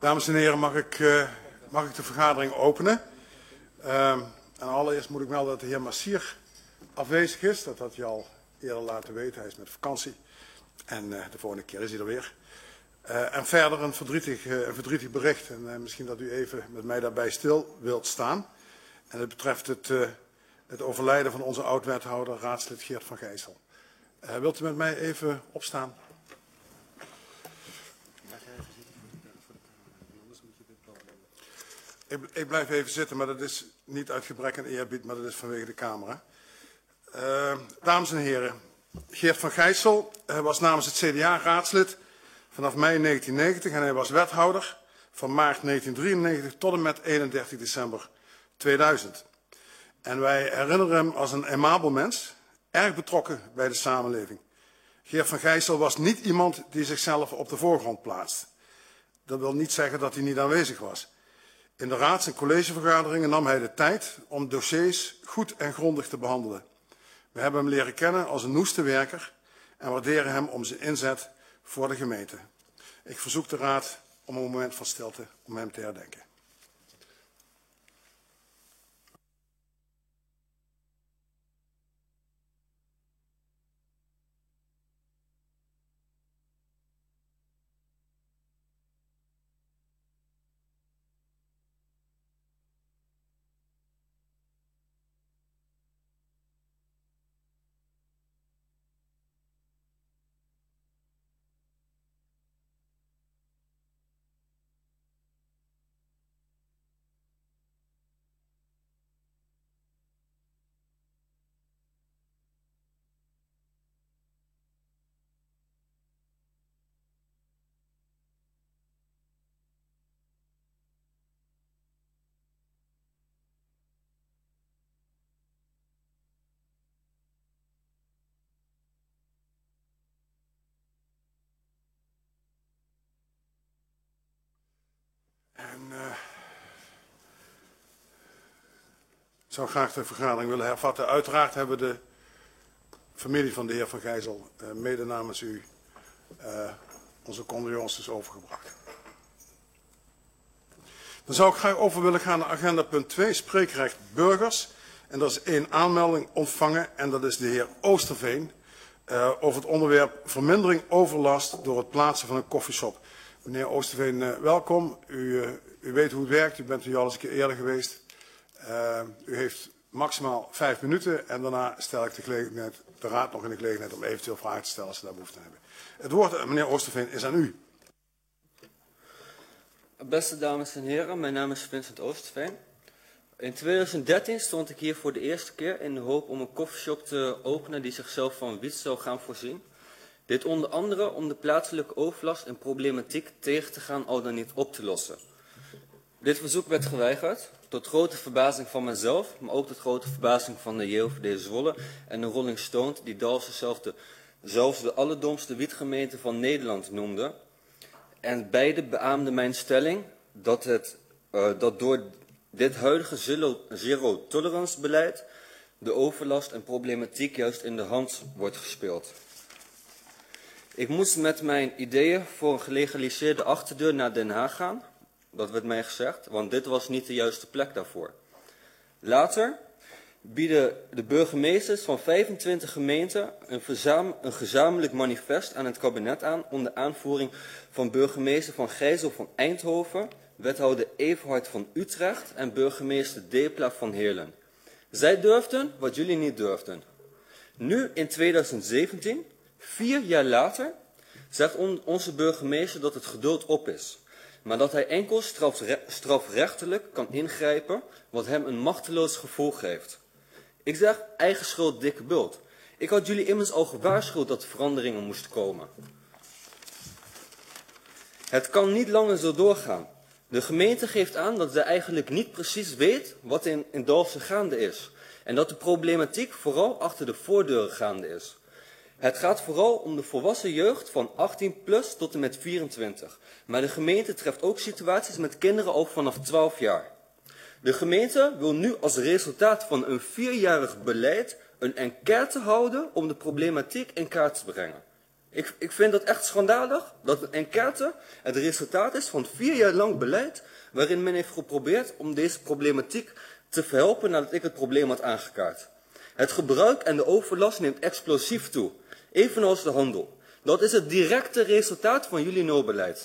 Dames en heren, mag ik de vergadering openen? En allereerst moet ik melden dat de heer Massier afwezig is. Dat had je al eerder laten weten. Hij is met vakantie. En de volgende keer is hij er weer. En verder een verdrietig bericht. En misschien dat u even met mij daarbij stil wilt staan. En het betreft het overlijden van onze oud-wethouder, raadslid Geert van Gijssel. Wilt u met mij even opstaan? Ik blijf even zitten, maar dat is niet uit gebrek aan eerbied, maar dat is vanwege de camera. Dames en heren, Geert van Gijssel was namens het CDA raadslid vanaf mei 1990 en hij was wethouder van maart 1993 tot en met 31 december 2000. En wij herinneren hem als een aimabel mens, erg betrokken bij de samenleving. Geert van Gijssel was niet iemand die zichzelf op de voorgrond plaatst. Dat wil niet zeggen dat hij niet aanwezig was. In de raads- en collegevergaderingen nam hij de tijd om dossiers goed en grondig te behandelen. We hebben hem leren kennen als een noeste werker en waarderen hem om zijn inzet voor de gemeente. Ik verzoek de raad om een moment van stilte om hem te herdenken. Ik zou graag de vergadering willen hervatten. Uiteraard hebben de familie van de heer Van Gijssel mede namens u onze condolences overgebracht. Dan zou ik graag over willen gaan naar agenda punt 2, spreekrecht burgers. En dat is 1 aanmelding ontvangen en dat is de heer Oosterveen over het onderwerp vermindering overlast door het plaatsen van een koffieshop. Meneer Oosterveen, welkom. U weet hoe het werkt, u bent hier al eens een keer eerder geweest. U heeft maximaal 5 minuten en daarna stel ik de raad nog in de gelegenheid om eventueel vragen te stellen als ze daar behoefte aan hebben. Het woord, meneer Oosterveen, is aan u. Beste dames en heren, mijn naam is Vincent Oosterveen. In 2013 stond ik hier voor de eerste keer in de hoop om een koffieshop te openen die zichzelf van wiet zou gaan voorzien. Dit onder andere om de plaatselijke overlast en problematiek tegen te gaan al dan niet op te lossen. Dit verzoek werd geweigerd, tot grote verbazing van mezelf, maar ook tot grote verbazing van de JOVD Zwolle en de Rolling Stone, die Dalfsen zelfs de allerdomste wietgemeente van Nederland noemde. En beide beaamden mijn stelling dat door dit huidige zero-tolerance beleid de overlast en problematiek juist in de hand wordt gespeeld. Ik moest met mijn ideeën voor een gelegaliseerde achterdeur naar Den Haag gaan. Dat werd mij gezegd, want dit was niet de juiste plek daarvoor. Later bieden de burgemeesters van 25 gemeenten een gezamenlijk manifest aan het kabinet aan onder aanvoering van burgemeester Van Gijssel van Eindhoven, wethouder Everhard van Utrecht en burgemeester Depla van Heerlen. Zij durfden wat jullie niet durfden. Nu in 2017, 4 jaar later, zegt onze burgemeester dat het geduld op is. Maar dat hij enkel strafrechtelijk kan ingrijpen wat hem een machteloos gevolg geeft. Ik zeg eigen schuld, dikke bult. Ik had jullie immers al gewaarschuwd dat er veranderingen moesten komen. Het kan niet langer zo doorgaan. De gemeente geeft aan dat zij eigenlijk niet precies weet wat in Dalfsen gaande is. En dat de problematiek vooral achter de voordeuren gaande is. Het gaat vooral om de volwassen jeugd van 18 plus tot en met 24. Maar de gemeente treft ook situaties met kinderen al vanaf 12 jaar. De gemeente wil nu als resultaat van een 4-jarig beleid een enquête houden om de problematiek in kaart te brengen. Ik vind dat echt schandalig dat een enquête het resultaat is van 4 jaar lang beleid waarin men heeft geprobeerd om deze problematiek te verhelpen nadat ik het probleem had aangekaart. Het gebruik en de overlast neemt explosief toe, evenals de handel. Dat is het directe resultaat van jullie nulbeleid.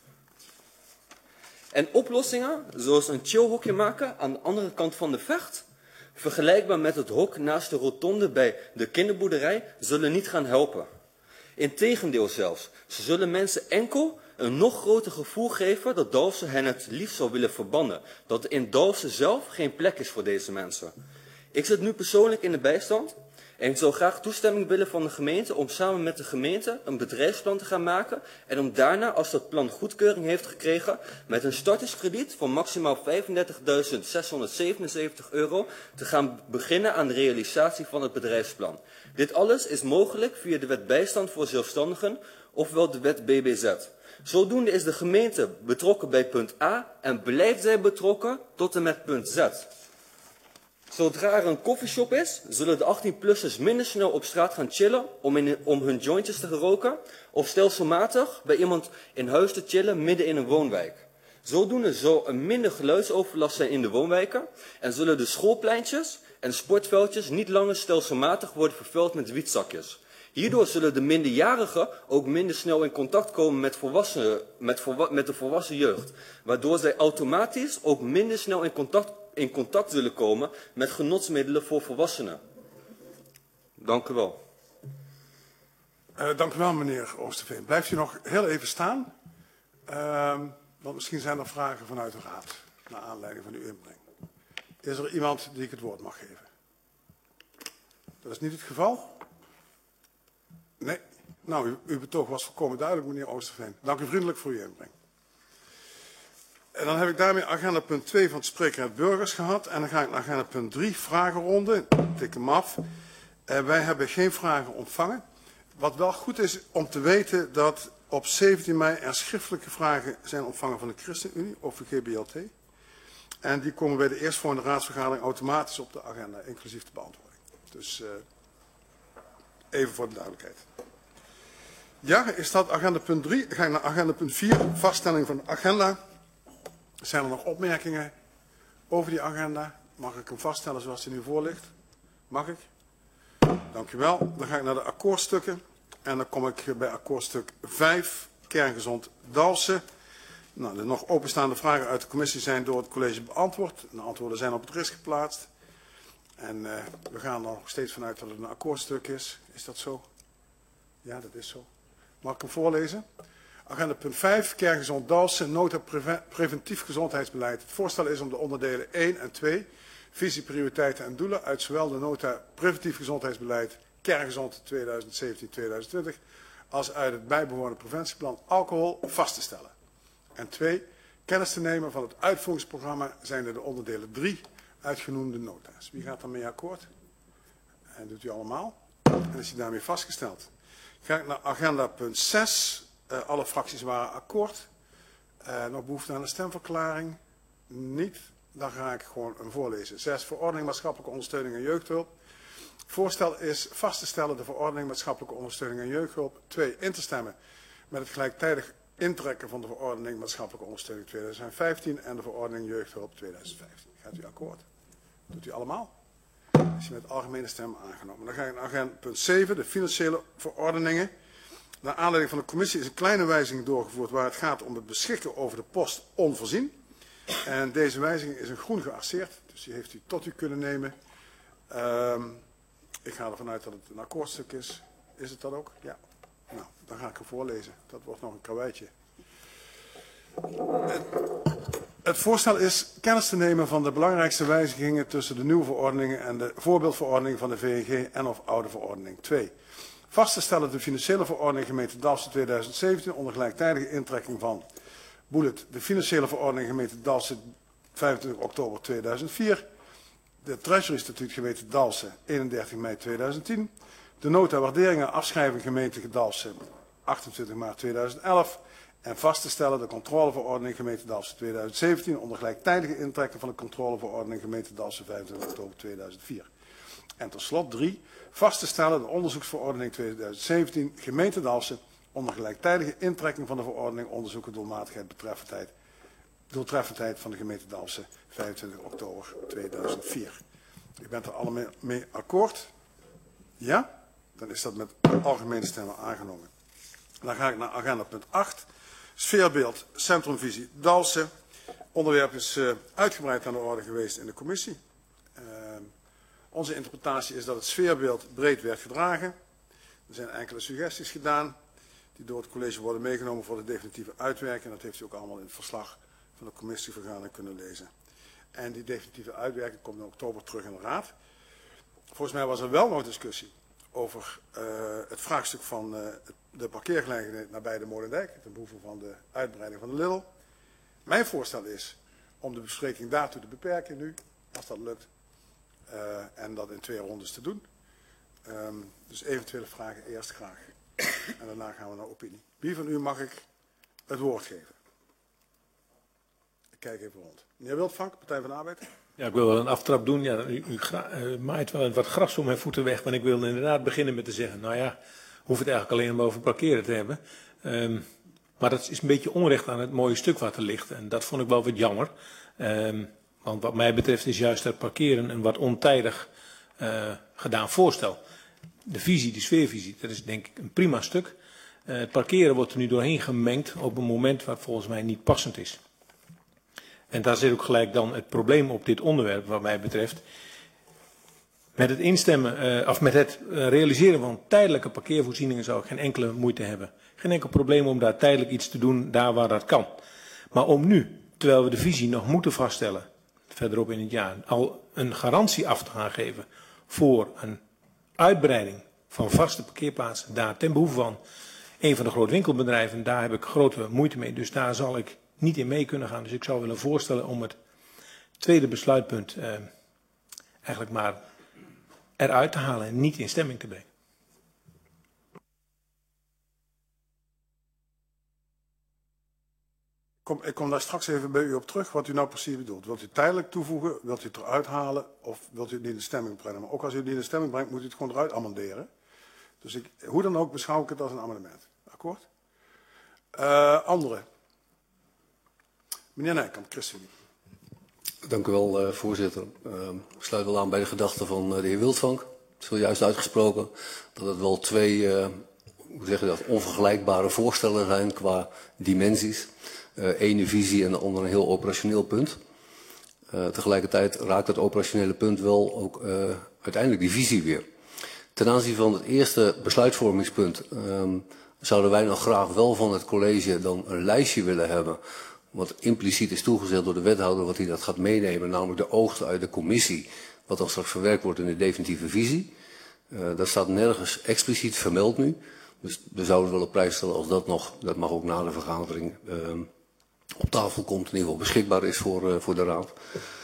En oplossingen, zoals een chillhokje maken aan de andere kant van de Vecht, vergelijkbaar met het hok naast de rotonde bij de kinderboerderij, zullen niet gaan helpen. Integendeel zelfs, ze zullen mensen enkel een nog groter gevoel geven dat Dalfsen hen het liefst zou willen verbannen. Dat er in Dalfsen zelf geen plek is voor deze mensen. Ik zit nu persoonlijk in de bijstand en ik zou graag toestemming willen van de gemeente om samen met de gemeente een bedrijfsplan te gaan maken. En om daarna, als dat plan goedkeuring heeft gekregen, met een starterskrediet van maximaal €35.677 te gaan beginnen aan de realisatie van het bedrijfsplan. Dit alles is mogelijk via de wet bijstand voor zelfstandigen, ofwel de wet BBZ. Zodoende is de gemeente betrokken bij punt A en blijft zij betrokken tot en met punt Z. Zodra er een koffieshop is, zullen de 18-plussers minder snel op straat gaan chillen om hun jointjes te roken, of stelselmatig bij iemand in huis te chillen midden in een woonwijk. Zodoende zal er minder geluidsoverlast zijn in de woonwijken en zullen de schoolpleintjes en sportveldjes niet langer stelselmatig worden vervuild met wietzakjes. Hierdoor zullen de minderjarigen ook minder snel in contact komen met de volwassen jeugd, waardoor zij automatisch ook minder snel in contact zullen komen met genotsmiddelen voor volwassenen. Dank u wel. Dank u wel, meneer Oosterveen. Blijft u nog heel even staan? Want misschien zijn er vragen vanuit de raad, naar aanleiding van uw inbreng. Is er iemand die ik het woord mag geven? Dat is niet het geval? Nee. Nou, uw betoog was volkomen duidelijk, meneer Oosterveen. Dank u vriendelijk voor uw inbreng. En dan heb ik daarmee agenda punt 2 van het spreekrecht burgers gehad. En dan ga ik naar agenda punt 3, vragenronde. Ik tik hem af. Wij hebben geen vragen ontvangen. Wat wel goed is om te weten dat op 17 mei er schriftelijke vragen zijn ontvangen van de ChristenUnie over GBLT. En die komen bij de eerstvolgende raadsvergadering automatisch op de agenda, inclusief de beantwoording. Dus even voor de duidelijkheid. Ja, is dat agenda punt 3. Dan ga ik naar agenda punt 4, vaststelling van de agenda. Zijn er nog opmerkingen over die agenda? Mag ik hem vaststellen zoals hij nu voor ligt? Mag ik? Dank u wel. Dan ga ik naar de akkoordstukken. En dan kom ik bij akkoordstuk 5, kerngezond Dalfsen. Nou, de nog openstaande vragen uit de commissie zijn door het college beantwoord. De antwoorden zijn op het RIS geplaatst. En we gaan er nog steeds vanuit dat het een akkoordstuk is. Is dat zo? Ja, dat is zo. Mag ik hem voorlezen? Agenda punt 5, kerngezond Dalfsen, nota preventief gezondheidsbeleid. Het voorstel is om de onderdelen 1 en 2, visie, prioriteiten en doelen, uit zowel de nota preventief gezondheidsbeleid, kerngezond 2017-2020, als uit het bijbehorende preventieplan alcohol vast te stellen. En 2, kennis te nemen van het uitvoeringsprogramma, zijn de onderdelen 3 uitgenoemde nota's. Wie gaat daarmee akkoord? En doet u allemaal? En is die daarmee vastgesteld? Ga ik naar agenda punt 6. Alle fracties waren akkoord. Nog behoefte aan een stemverklaring? Niet. Dan ga ik gewoon een voorlezen. 6. Verordening maatschappelijke ondersteuning en jeugdhulp. Voorstel is vast te stellen de verordening maatschappelijke ondersteuning en jeugdhulp. 2. In te stemmen met het gelijktijdig intrekken van de verordening maatschappelijke ondersteuning 2015 en de verordening jeugdhulp 2015. Gaat u akkoord? Doet u allemaal? Is je met algemene stem aangenomen. Dan ga ik naar agenda punt 7, de financiële verordeningen. Naar aanleiding van de commissie is een kleine wijziging doorgevoerd waar het gaat om het beschikken over de post onvoorzien. En deze wijziging is in groen gearseerd, dus die heeft u tot u kunnen nemen. Ik ga ervan uit dat het een akkoordstuk is. Is het dat ook? Ja. Nou, dan ga ik hem voorlezen. Dat wordt nog een karweitje. Het voorstel is kennis te nemen van de belangrijkste wijzigingen tussen de nieuwe verordeningen en de voorbeeldverordening van de VNG en of oude verordening. 2. Vast te stellen de financiële verordening gemeente Dalfsen 2017 onder gelijktijdige intrekking van bullet de financiële verordening gemeente Dalfsen 25 oktober 2004, de Treasury statuut gemeente Dalfsen 31 mei 2010, de nota waarderingen afschrijving gemeente Dalfsen 28 maart 2011 en vast te stellen de controleverordening gemeente Dalfsen 2017 onder gelijktijdige intrekking van de controleverordening gemeente Dalfsen 25 oktober 2004. En tot slot 3. Vast te stellen de onderzoeksverordening 2017 gemeente Dalfsen onder gelijktijdige intrekking van de verordening onderzoeken doelmatigheid doeltreffendheid van de gemeente Dalfsen 25 oktober 2004. U bent er allemaal mee akkoord? Ja? Dan is dat met algemene stemmen aangenomen. Dan ga ik naar agenda punt 8. Sfeerbeeld, centrumvisie Dalfsen. Onderwerp is uitgebreid aan de orde geweest in de commissie. Onze interpretatie is dat het sfeerbeeld breed werd gedragen. Er zijn enkele suggesties gedaan die door het college worden meegenomen voor de definitieve uitwerking. Dat heeft u ook allemaal in het verslag van de commissievergadering kunnen lezen. En die definitieve uitwerking komt in oktober terug in de raad. Volgens mij was er wel nog discussie over het vraagstuk van de parkeergelegenheid nabij de Molendijk, ten behoeve van de uitbreiding van de Lidl. Mijn voorstel is om de bespreking daartoe te beperken nu, als dat lukt, en dat in 2 rondes te doen. Dus eventuele vragen eerst graag. En daarna gaan we naar opinie. Wie van u mag ik het woord geven? Ik kijk even rond. Meneer Wildvank, Partij van de Arbeid. Ja, ik wil wel een aftrap doen. Ja, u maait wel wat gras om mijn voeten weg. Want ik wil inderdaad beginnen met te zeggen, nou ja, hoef het eigenlijk alleen maar over parkeren te hebben. Maar dat is een beetje onrecht aan het mooie stuk wat er ligt. En dat vond ik wel wat jammer. Want wat mij betreft is juist dat parkeren een wat ontijdig gedaan voorstel. De visie, de sfeervisie, dat is denk ik een prima stuk. Het parkeren wordt er nu doorheen gemengd op een moment wat volgens mij niet passend is. En daar zit ook gelijk dan het probleem op dit onderwerp wat mij betreft. Met het instemmen, of met het realiseren van tijdelijke parkeervoorzieningen zou ik geen enkele moeite hebben. Geen enkel probleem om daar tijdelijk iets te doen, daar waar dat kan. Maar om nu, terwijl we de visie nog moeten vaststellen, verderop in het jaar, al een garantie af te gaan geven voor een uitbreiding van vaste parkeerplaatsen daar ten behoeve van een van de grote winkelbedrijven, daar heb ik grote moeite mee. Dus daar zal ik niet in mee kunnen gaan. Dus ik zou willen voorstellen om het tweede besluitpunt eigenlijk maar eruit te halen en niet in stemming te brengen. Ik kom daar straks even bij u op terug wat u nou precies bedoelt. Wilt u tijdelijk toevoegen, wilt u het eruit halen of wilt u het niet in de stemming brengen? Maar ook als u het niet in de stemming brengt, moet u het gewoon eruit amenderen. Dus hoe dan ook beschouw ik het als een amendement. Akkoord? Anderen? Meneer Nijkamp, ChristenUnie. Dank u wel, voorzitter. Ik sluit wel aan bij de gedachten van de heer Wildvank. Zojuist uitgesproken dat het wel 2, hoe zeg je dat, onvergelijkbare voorstellen zijn qua dimensies. Ene visie en de andere een heel operationeel punt. Tegelijkertijd raakt het operationele punt wel ook uiteindelijk die visie weer. Ten aanzien van het eerste besluitvormingspunt zouden wij nog graag wel van het college dan een lijstje willen hebben. Wat impliciet is toegezegd door de wethouder, wat hij dat gaat meenemen, namelijk de oogsten uit de commissie, wat dan straks verwerkt wordt in de definitieve visie. Dat staat nergens expliciet vermeld nu. Dus we zouden wel op prijs stellen als dat nog, dat mag ook na de vergadering, op tafel komt, in ieder geval beschikbaar is voor de raad.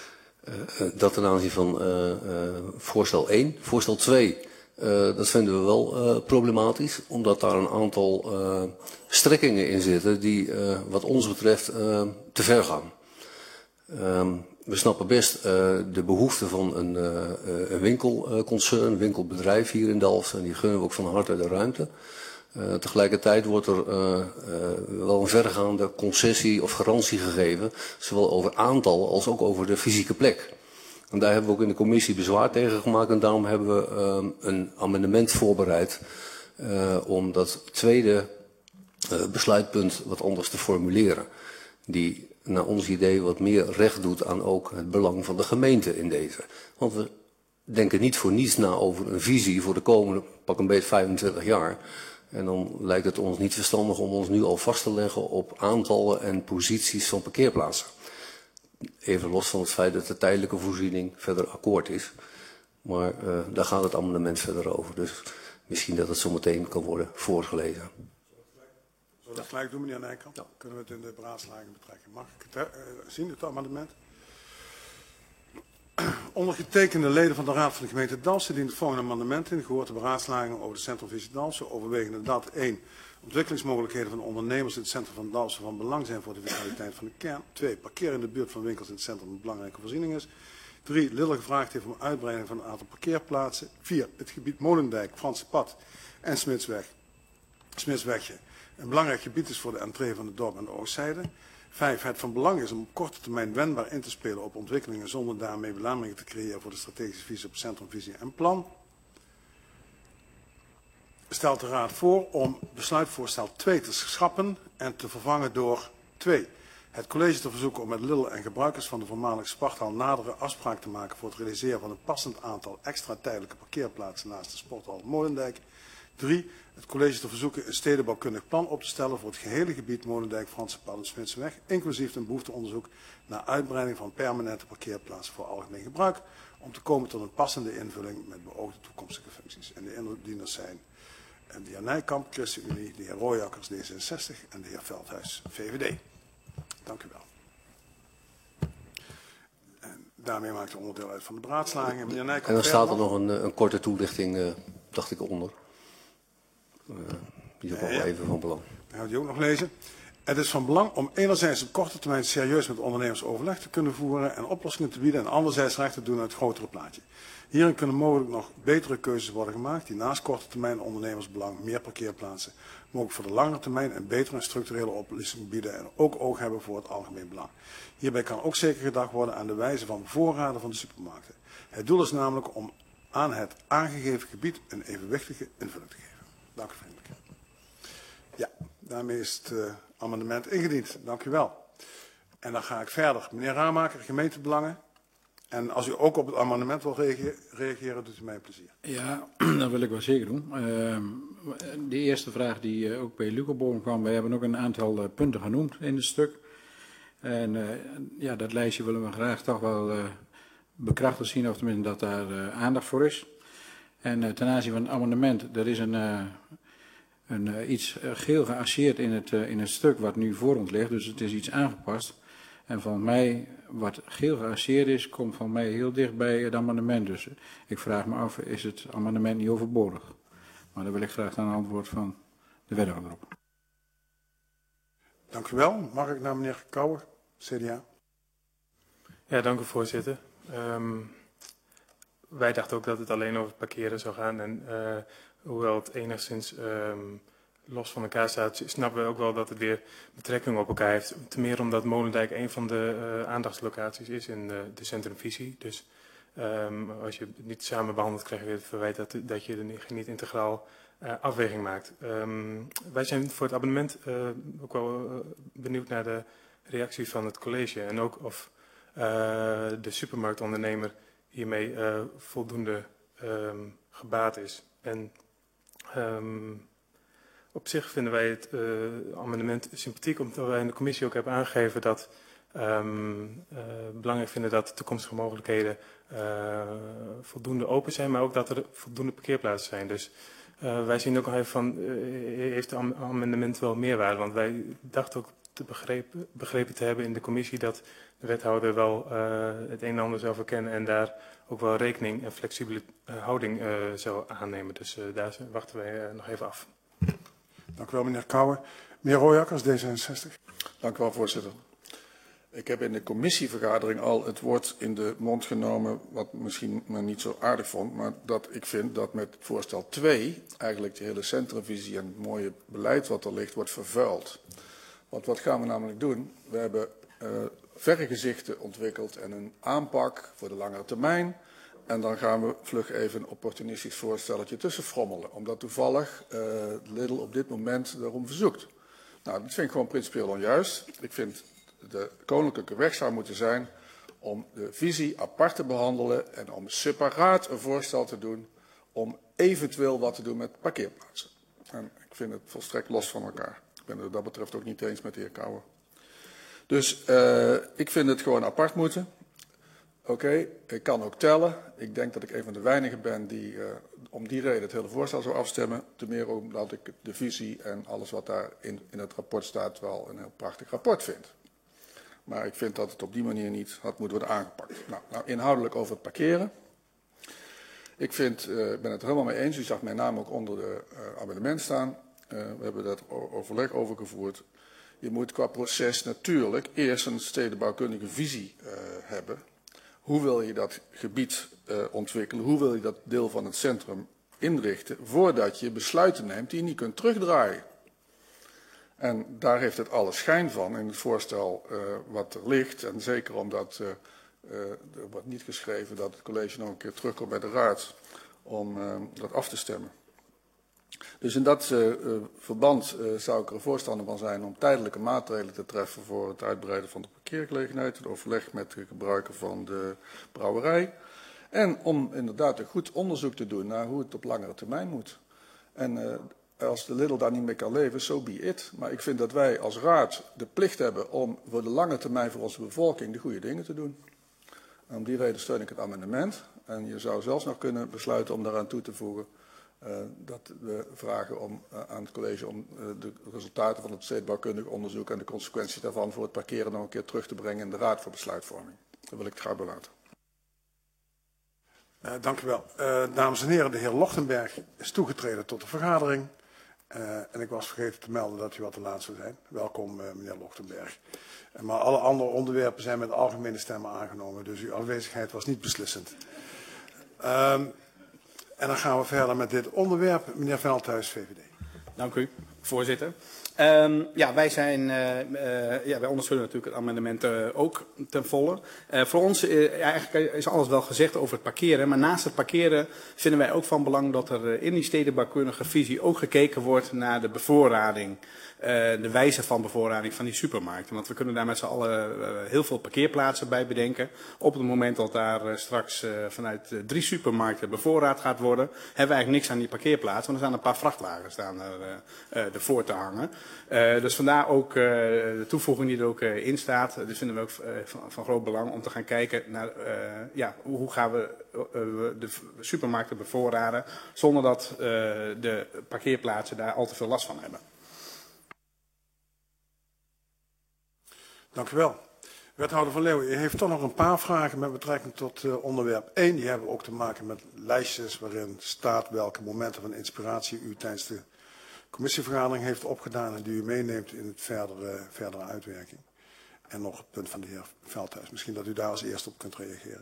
Dat ten aanzien van voorstel 1. Voorstel 2, dat vinden we wel problematisch, omdat daar een aantal strekkingen in zitten die wat ons betreft te ver gaan. We snappen best de behoefte van een winkelconcern, een winkelbedrijf hier in Dalfsen. En die gunnen we ook van harte de ruimte. Tegelijkertijd wordt er wel een verregaande concessie of garantie gegeven, zowel over aantal als ook over de fysieke plek. En daar hebben we ook in de commissie bezwaar tegen gemaakt en daarom hebben we een amendement voorbereid om dat tweede besluitpunt wat anders te formuleren. Die naar ons idee wat meer recht doet aan ook het belang van de gemeente in deze. Want we denken niet voor niets na over een visie voor de komende pak een beetje 25 jaar. En dan lijkt het ons niet verstandig om ons nu al vast te leggen op aantallen en posities van parkeerplaatsen. Even los van het feit dat de tijdelijke voorziening verder akkoord is. Maar daar gaat het amendement verder over. Dus misschien dat het zo meteen kan worden voorgelezen. Zullen we dat gelijk doen, meneer Nijkamp? Ja. Kunnen we het in de beraadslaging betrekken? Mag ik het zien, het amendement? Ondergetekende leden van de Raad van de gemeente Dalfsen dient het volgende amendement in. Gehoord de beraadslagingen over de centrumvisie Dalfsen. Overwegende dat 1. Ontwikkelingsmogelijkheden van ondernemers in het centrum van Dalfsen van belang zijn voor de vitaliteit van de kern. 2. Parkeren in de buurt van winkels in het centrum een belangrijke voorziening is. 3. Lidl gevraagd heeft om uitbreiding van een aantal parkeerplaatsen. 4. Het gebied Molendijk, Franse Pad en Smitswegje een belangrijk gebied is voor de entree van het dorp aan de oostzijde. 5. Het van belang is om op korte termijn wendbaar in te spelen op ontwikkelingen zonder daarmee belemmeringen te creëren voor de strategische visie op centrum, visie en plan. Stelt de Raad voor om besluitvoorstel 2 te schrappen en te vervangen door 2. Het college te verzoeken om met Lidl en gebruikers van de voormalige sporthal nadere afspraak te maken voor het realiseren van een passend aantal extra tijdelijke parkeerplaatsen naast de sporthal Molendijk. 3. Het college te verzoeken een stedenbouwkundig plan op te stellen voor het gehele gebied Molendijk, Franse Pad en Smitsweg, inclusief een behoefteonderzoek naar uitbreiding van permanente parkeerplaatsen voor algemeen gebruik, om te komen tot een passende invulling met beoogde toekomstige functies. En de indieners zijn de heer Nijkamp, ChristenUnie, de heer Rooijakkers, D66 en de heer Veldhuis, VVD. Dank u wel. En daarmee maakt u onderdeel uit van de beraadslaging. Meneer Nijkamp, en dan staat er nog een korte toelichting, dacht ik, onder. Die is ook wel even van belang. Dan gaan we die ook nog lezen. Het is van belang om enerzijds op korte termijn serieus met ondernemers overleg te kunnen voeren en oplossingen te bieden en anderzijds recht te doen aan het grotere plaatje. Hierin kunnen mogelijk nog betere keuzes worden gemaakt die naast korte termijn ondernemersbelang meer parkeerplaatsen mogelijk voor de langere termijn een betere en structurele oplossing bieden en ook oog hebben voor het algemeen belang. Hierbij kan ook zeker gedacht worden aan de wijze van voorraden van de supermarkten. Het doel is namelijk om aan het aangegeven gebied een evenwichtige invulling te geven. Dank u vriendelijk. Ja, daarmee is het amendement ingediend. Dank u wel. En dan ga ik verder. Meneer Ramaker, gemeentebelangen. En als u ook op het amendement wil reageren, doet u mij een plezier. Ja, dat wil ik wel zeker doen. De eerste vraag die ook bij Lucoboom kwam, wij hebben ook een aantal punten genoemd in het stuk. En ja, dat lijstje willen we graag toch wel bekrachtigd zien, of tenminste dat daar aandacht voor is. En ten aanzien van het amendement, er is iets geel geasseerd in het stuk wat nu voor ons ligt, dus het is iets aangepast. En van mij, wat geel geasseerd is, komt van mij heel dicht bij het amendement. Dus ik vraag me af, is het amendement niet overbodig? Maar daar wil ik graag een antwoord van de wethouder op. Dank u wel. Mag ik naar meneer Kouwer, CDA? Ja, dank u voorzitter. Wij dachten ook dat het alleen over parkeren zou gaan. En hoewel het enigszins los van elkaar staat, snappen we ook wel dat het weer betrekking op elkaar heeft. Ten meer omdat Molendijk een van de aandachtslocaties is in de centrumvisie. Dus als je het niet samen behandelt, krijg je weer het verwijt dat je er niet integraal afweging maakt. Wij zijn voor het abonnement ook wel benieuwd naar de reactie van het college. En ook of de supermarktondernemer hiermee voldoende gebaat is. En op zich vinden wij het amendement sympathiek, omdat wij in de commissie ook hebben aangegeven dat belangrijk vinden dat de toekomstige mogelijkheden voldoende open zijn, maar ook dat er voldoende parkeerplaatsen zijn. Dus wij zien ook nog even van, heeft het amendement wel meerwaarde? Want wij dachten ook te begrepen te hebben in de commissie dat de wethouder wel het een en ander zou verkennen en daar ook wel rekening en flexibele houding zou aannemen. Dus daar wachten wij nog even af. Dank u wel, meneer Kouwer. Meneer Rooijakkers, D66. Dank u wel, voorzitter. Ik heb in de commissievergadering al het woord in de mond genomen, wat misschien men niet zo aardig vond, maar dat ik vind dat met voorstel 2 eigenlijk de hele centrumvisie en het mooie beleid wat er ligt, wordt vervuild. Want wat gaan we namelijk doen? We hebben vergezichten ontwikkeld en een aanpak voor de langere termijn. En dan gaan we vlug even een opportunistisch voorstelletje tussen frommelen. Omdat toevallig Lidl op dit moment daarom verzoekt. Nou, dat vind ik gewoon principieel onjuist. Ik vind de koninklijke weg zou moeten zijn om de visie apart te behandelen en om separaat een voorstel te doen om eventueel wat te doen met parkeerplaatsen. En ik vind het volstrekt los van elkaar. Ik ben het dat betreft ook niet eens met de heer Kouwer. Dus ik vind het gewoon apart moeten. Oké, ik kan ook tellen. Ik denk dat ik een van de weinigen ben die om die reden het hele voorstel zou afstemmen. Ten meer omdat ik de visie en alles wat daar in het rapport staat wel een heel prachtig rapport vind. Maar ik vind dat het op die manier niet had moeten worden aangepakt. Nou inhoudelijk over het parkeren. Ik ben het er helemaal mee eens. U zag mijn naam ook onder de amendement staan. We hebben daar overleg over gevoerd. Je moet qua proces natuurlijk eerst een stedenbouwkundige visie hebben. hoe wil je dat gebied ontwikkelen, hoe wil je dat deel van het centrum inrichten, voordat je besluiten neemt die je niet kunt terugdraaien. En daar heeft het alle schijn van in het voorstel wat er ligt. En zeker omdat er wordt niet geschreven dat het college nog een keer terugkomt bij de raad om dat af te stemmen. Dus in dat verband zou ik er voorstander van zijn om tijdelijke maatregelen te treffen voor het uitbreiden van de parkeergelegenheid, het overleg met de gebruiker van de brouwerij. En om inderdaad een goed onderzoek te doen naar hoe het op langere termijn moet. En als de Lidl daar niet mee kan leven, so be it. Maar ik vind dat wij als raad de plicht hebben om voor de lange termijn voor onze bevolking de goede dingen te doen. En om die reden steun ik het amendement. En je zou zelfs nog kunnen besluiten om daaraan toe te voegen dat we vragen aan het college om de resultaten van het stedenbouwkundig onderzoek en de consequenties daarvan voor het parkeren nog een keer terug te brengen in de raad voor besluitvorming. Dat wil ik het graag belaten. Dank u wel. Dames en heren, de heer Lochtenberg is toegetreden tot de vergadering. En ik was vergeten te melden dat u wat te laat zou zijn. Welkom, meneer Lochtenberg. Maar alle andere onderwerpen zijn met algemene stemmen aangenomen, dus uw afwezigheid was niet beslissend. En dan gaan we verder met dit onderwerp. Meneer Veldhuis, VVD. Dank u, voorzitter. Wij ondersteunen natuurlijk het amendement ook ten volle. Voor ons eigenlijk is alles wel gezegd over het parkeren. Maar naast het parkeren vinden wij ook van belang dat er in die stedenbouwkundige visie ook gekeken wordt naar de bevoorrading. De wijze van bevoorrading van die supermarkten. Want we kunnen daar met z'n allen heel veel parkeerplaatsen bij bedenken. Op het moment dat daar straks vanuit 3 supermarkten bevoorraad gaat worden, hebben we eigenlijk niks aan die parkeerplaatsen. Want er staan een paar vrachtwagens ervoor te hangen. Dus vandaar ook de toevoeging die er ook in staat. Dus vinden we ook van groot belang om te gaan kijken naar hoe gaan we de supermarkten bevoorraden zonder dat de parkeerplaatsen daar al te veel last van hebben. Dank u wel. Wethouder van Leeuwen, u heeft toch nog een paar vragen met betrekking tot onderwerp 1. Die hebben ook te maken met lijstjes waarin staat welke momenten van inspiratie u tijdens de commissievergadering heeft opgedaan en die u meeneemt in het verdere uitwerking. En nog het punt van de heer Veldhuis. Misschien dat u daar als eerste op kunt reageren.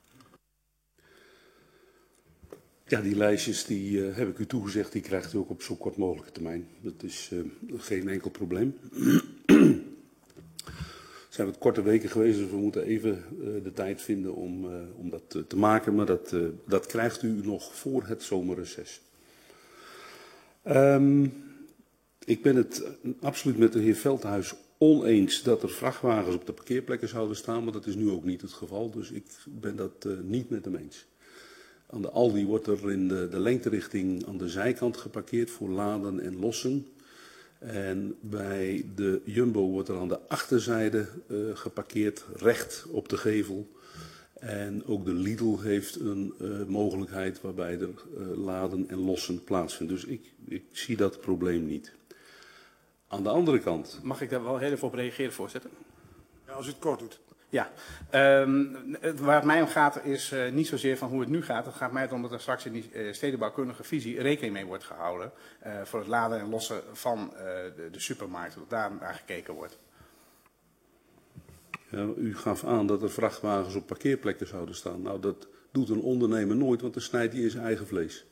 Ja, die lijstjes die heb ik u toegezegd, die krijgt u ook op zo kort mogelijke termijn. Dat is geen enkel probleem. Het zijn wat korte weken geweest, dus we moeten even de tijd vinden om dat te maken. Maar dat krijgt u nog voor het zomerreces. Ik ben het absoluut met de heer Veldhuis oneens dat er vrachtwagens op de parkeerplekken zouden staan. Maar dat is nu ook niet het geval, dus ik ben dat niet met hem eens. Aan de Aldi wordt er in de lengterichting aan de zijkant geparkeerd voor laden en lossen. En bij de Jumbo wordt er aan de achterzijde geparkeerd, recht op de gevel. En ook de Lidl heeft een mogelijkheid waarbij er laden en lossen plaatsvinden. Dus ik zie dat probleem niet. Aan de andere kant. Mag ik daar wel heel even op reageren, voorzitter? Ja, als u het kort doet. Ja, waar het mij om gaat is niet zozeer van hoe het nu gaat. Het gaat mij erom dat er straks in die stedenbouwkundige visie rekening mee wordt gehouden voor het laden en lossen van de supermarkt, dat daar naar gekeken wordt. Ja, u gaf aan dat er vrachtwagens op parkeerplekken zouden staan. Nou, dat doet een ondernemer nooit, want dan snijdt hij in zijn eigen vlees.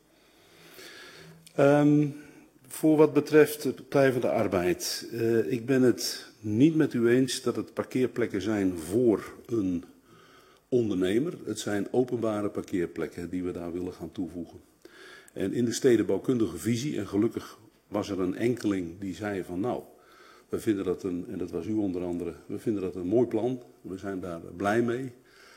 Voor wat betreft de Partij van de Arbeid. Ik ben het niet met u eens dat het parkeerplekken zijn voor een ondernemer. Het zijn openbare parkeerplekken die we daar willen gaan toevoegen. En in de stedenbouwkundige visie, en gelukkig was er een enkeling die zei van nou, we vinden dat en dat was u onder andere, we vinden dat een mooi plan. We zijn daar blij mee.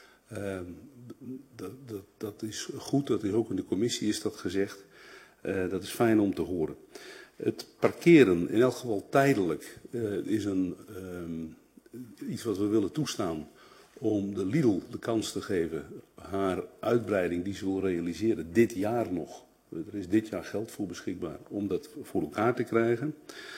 Dat is goed, dat is ook in de commissie is dat gezegd. Dat is fijn om te horen. Het parkeren, in elk geval tijdelijk, is iets wat we willen toestaan om de Lidl de kans te geven haar uitbreiding die ze wil realiseren dit jaar nog. Er is dit jaar geld voor beschikbaar om dat voor elkaar te krijgen.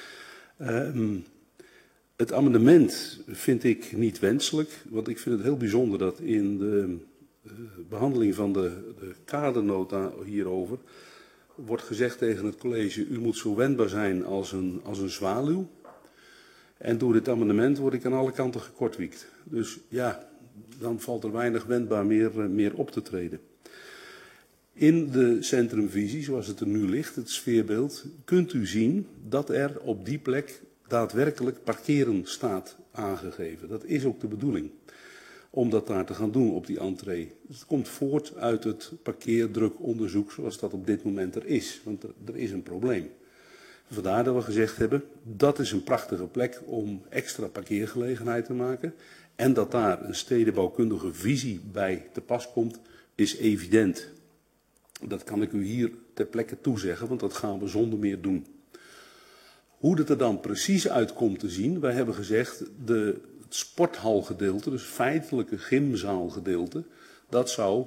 Het amendement vind ik niet wenselijk, want ik vind het heel bijzonder dat in de behandeling van de kadernota hierover wordt gezegd tegen het college, u moet zo wendbaar zijn als een zwaluw. En door dit amendement word ik aan alle kanten gekortwiekt. Dus ja, dan valt er weinig wendbaar meer op te treden. In de centrumvisie, zoals het er nu ligt, het sfeerbeeld, kunt u zien dat er op die plek daadwerkelijk parkeren staat aangegeven. Dat is ook de bedoeling, om dat daar te gaan doen op die entree. Het komt voort uit het parkeerdrukonderzoek zoals dat op dit moment er is, want er is een probleem. Vandaar dat we gezegd hebben, dat is een prachtige plek om extra parkeergelegenheid te maken. En dat daar een stedenbouwkundige visie bij te pas komt, is evident. Dat kan ik u hier ter plekke toezeggen, want dat gaan we zonder meer doen. Hoe het er dan precies uit komt te zien, wij hebben gezegd, het sporthalgedeelte, dus feitelijke gymzaalgedeelte, dat zou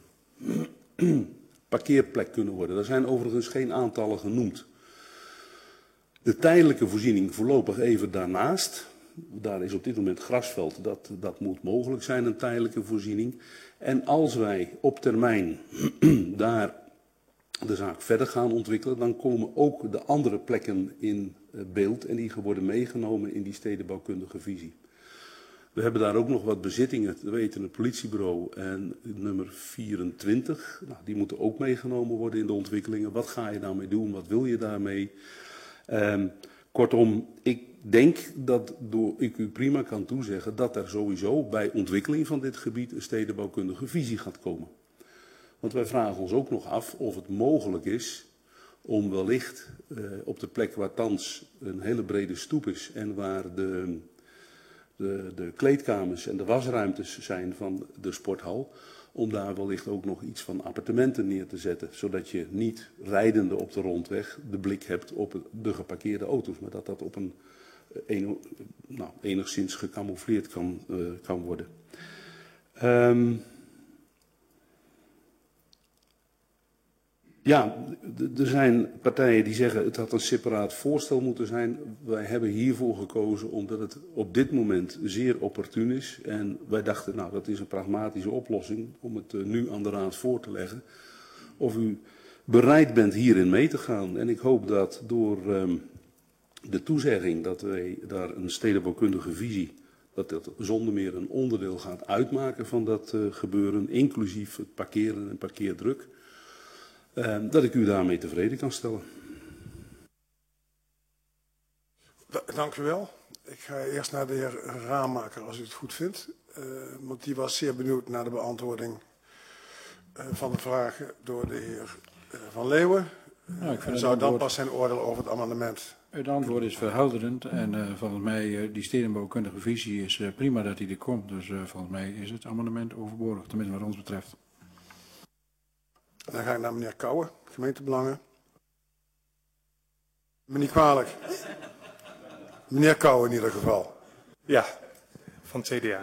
parkeerplek kunnen worden. Er zijn overigens geen aantallen genoemd. De tijdelijke voorziening voorlopig even daarnaast. Daar is op dit moment grasveld, dat moet mogelijk zijn, een tijdelijke voorziening. En als wij op termijn daar de zaak verder gaan ontwikkelen, dan komen ook de andere plekken in beeld en die worden meegenomen in die stedenbouwkundige visie. We hebben daar ook nog wat bezittingen, we weten het politiebureau en nummer 24. Nou, die moeten ook meegenomen worden in de ontwikkelingen. Wat ga je daarmee doen, wat wil je daarmee? Kortom, ik denk dat ik u prima kan toezeggen dat er sowieso bij ontwikkeling van dit gebied een stedenbouwkundige visie gaat komen. Want wij vragen ons ook nog af of het mogelijk is om wellicht op de plek waar thans een hele brede stoep is en waar de kleedkamers en de wasruimtes zijn van de sporthal, om daar wellicht ook nog iets van appartementen neer te zetten. Zodat je niet rijdende op de rondweg de blik hebt op de geparkeerde auto's, maar dat dat op een enigszins gecamoufleerd kan worden. Ja, er zijn partijen die zeggen het had een separaat voorstel moeten zijn. Wij hebben hiervoor gekozen omdat het op dit moment zeer opportun is. En wij dachten, nou dat is een pragmatische oplossing om het nu aan de raad voor te leggen. Of u bereid bent hierin mee te gaan. En ik hoop dat door de toezegging dat wij daar een stedenbouwkundige visie, dat dat zonder meer een onderdeel gaat uitmaken van dat gebeuren, inclusief het parkeren en parkeerdruk. Dat ik u daarmee tevreden kan stellen. Dank u wel. Ik ga eerst naar de heer Raamaker, als u het goed vindt. Want die was zeer benieuwd naar de beantwoording van de vragen door de heer Van Leeuwen. Nou, en zou dan pas zijn oordeel over het amendement. Het antwoord is verhelderend en volgens mij die stedenbouwkundige visie is prima dat die er komt. Dus volgens mij is het amendement overbodig, tenminste wat ons betreft. Dan ga ik naar meneer Kouwen, gemeentebelangen. Me niet kwalijk. Meneer Kouwen in ieder geval. Ja, van het CDA.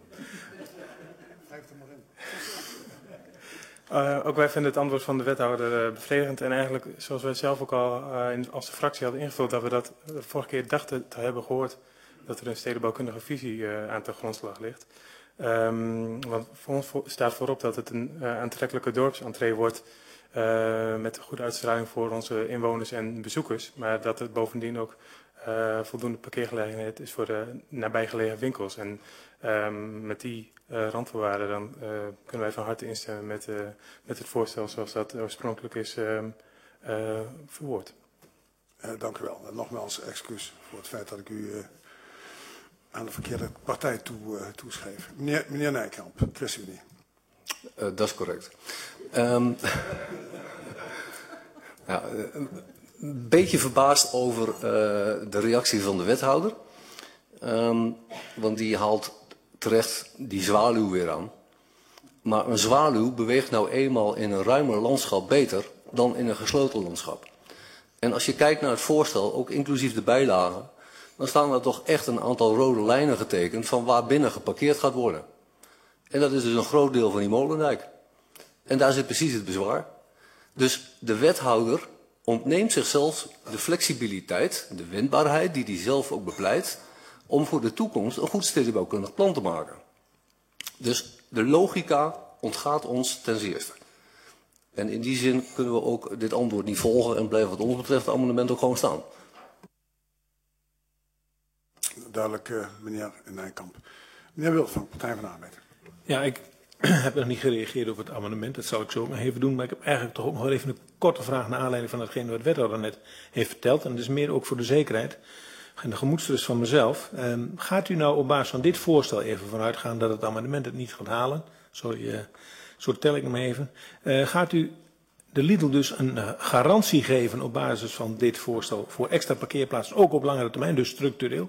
Ook wij vinden het antwoord van de wethouder bevredigend. En eigenlijk, zoals wij zelf ook al als de fractie hadden ingevuld, dat we dat de vorige keer dachten te hebben gehoord, dat er een stedenbouwkundige visie aan ten grondslag ligt. Want voor ons staat voorop dat het een aantrekkelijke dorpsentree wordt met een goede uitstraling voor onze inwoners en bezoekers. Maar dat het bovendien ook voldoende parkeergelegenheid is voor de nabijgelegen winkels. En met die randvoorwaarden dan kunnen wij van harte instemmen met het voorstel zoals dat oorspronkelijk is verwoord. Dank u wel. En nogmaals excuus voor het feit dat ik u aan de verkeerde partij toeschreef. Meneer Nijkamp, ChristenUnie. Dat is correct. Ja, een beetje verbaasd over de reactie van de wethouder. Want die haalt terecht die zwaluw weer aan. Maar een zwaluw beweegt nou eenmaal in een ruimer landschap beter dan in een gesloten landschap. En als je kijkt naar het voorstel, ook inclusief de bijlagen, dan staan er toch echt een aantal rode lijnen getekend van waar binnen geparkeerd gaat worden. En dat is dus een groot deel van die molendijk. En daar zit precies het bezwaar. Dus de wethouder ontneemt zichzelf de flexibiliteit, de wendbaarheid die hij zelf ook bepleit, om voor de toekomst een goed stedenbouwkundig plan te maken. Dus de logica ontgaat ons ten zeerste. En in die zin kunnen we ook dit antwoord niet volgen en blijven wat ons betreft het amendement ook gewoon staan. Duidelijk, meneer Nijkamp. Meneer Wildvank, Partij van de Arbeid. Ja, ik heb nog niet gereageerd op het amendement. Dat zal ik zo ook nog even doen. Maar ik heb eigenlijk toch ook nog even een korte vraag naar aanleiding van hetgeen wat de wethouder net heeft verteld. En dat is meer ook voor de zekerheid en de gemoedsrust van mezelf. Gaat u nou op basis van dit voorstel even vanuitgaan dat het amendement het niet gaat halen? Sorry, zo tel ik hem even. Gaat u de Lidl dus een garantie geven op basis van dit voorstel voor extra parkeerplaatsen, ook op langere termijn, dus structureel?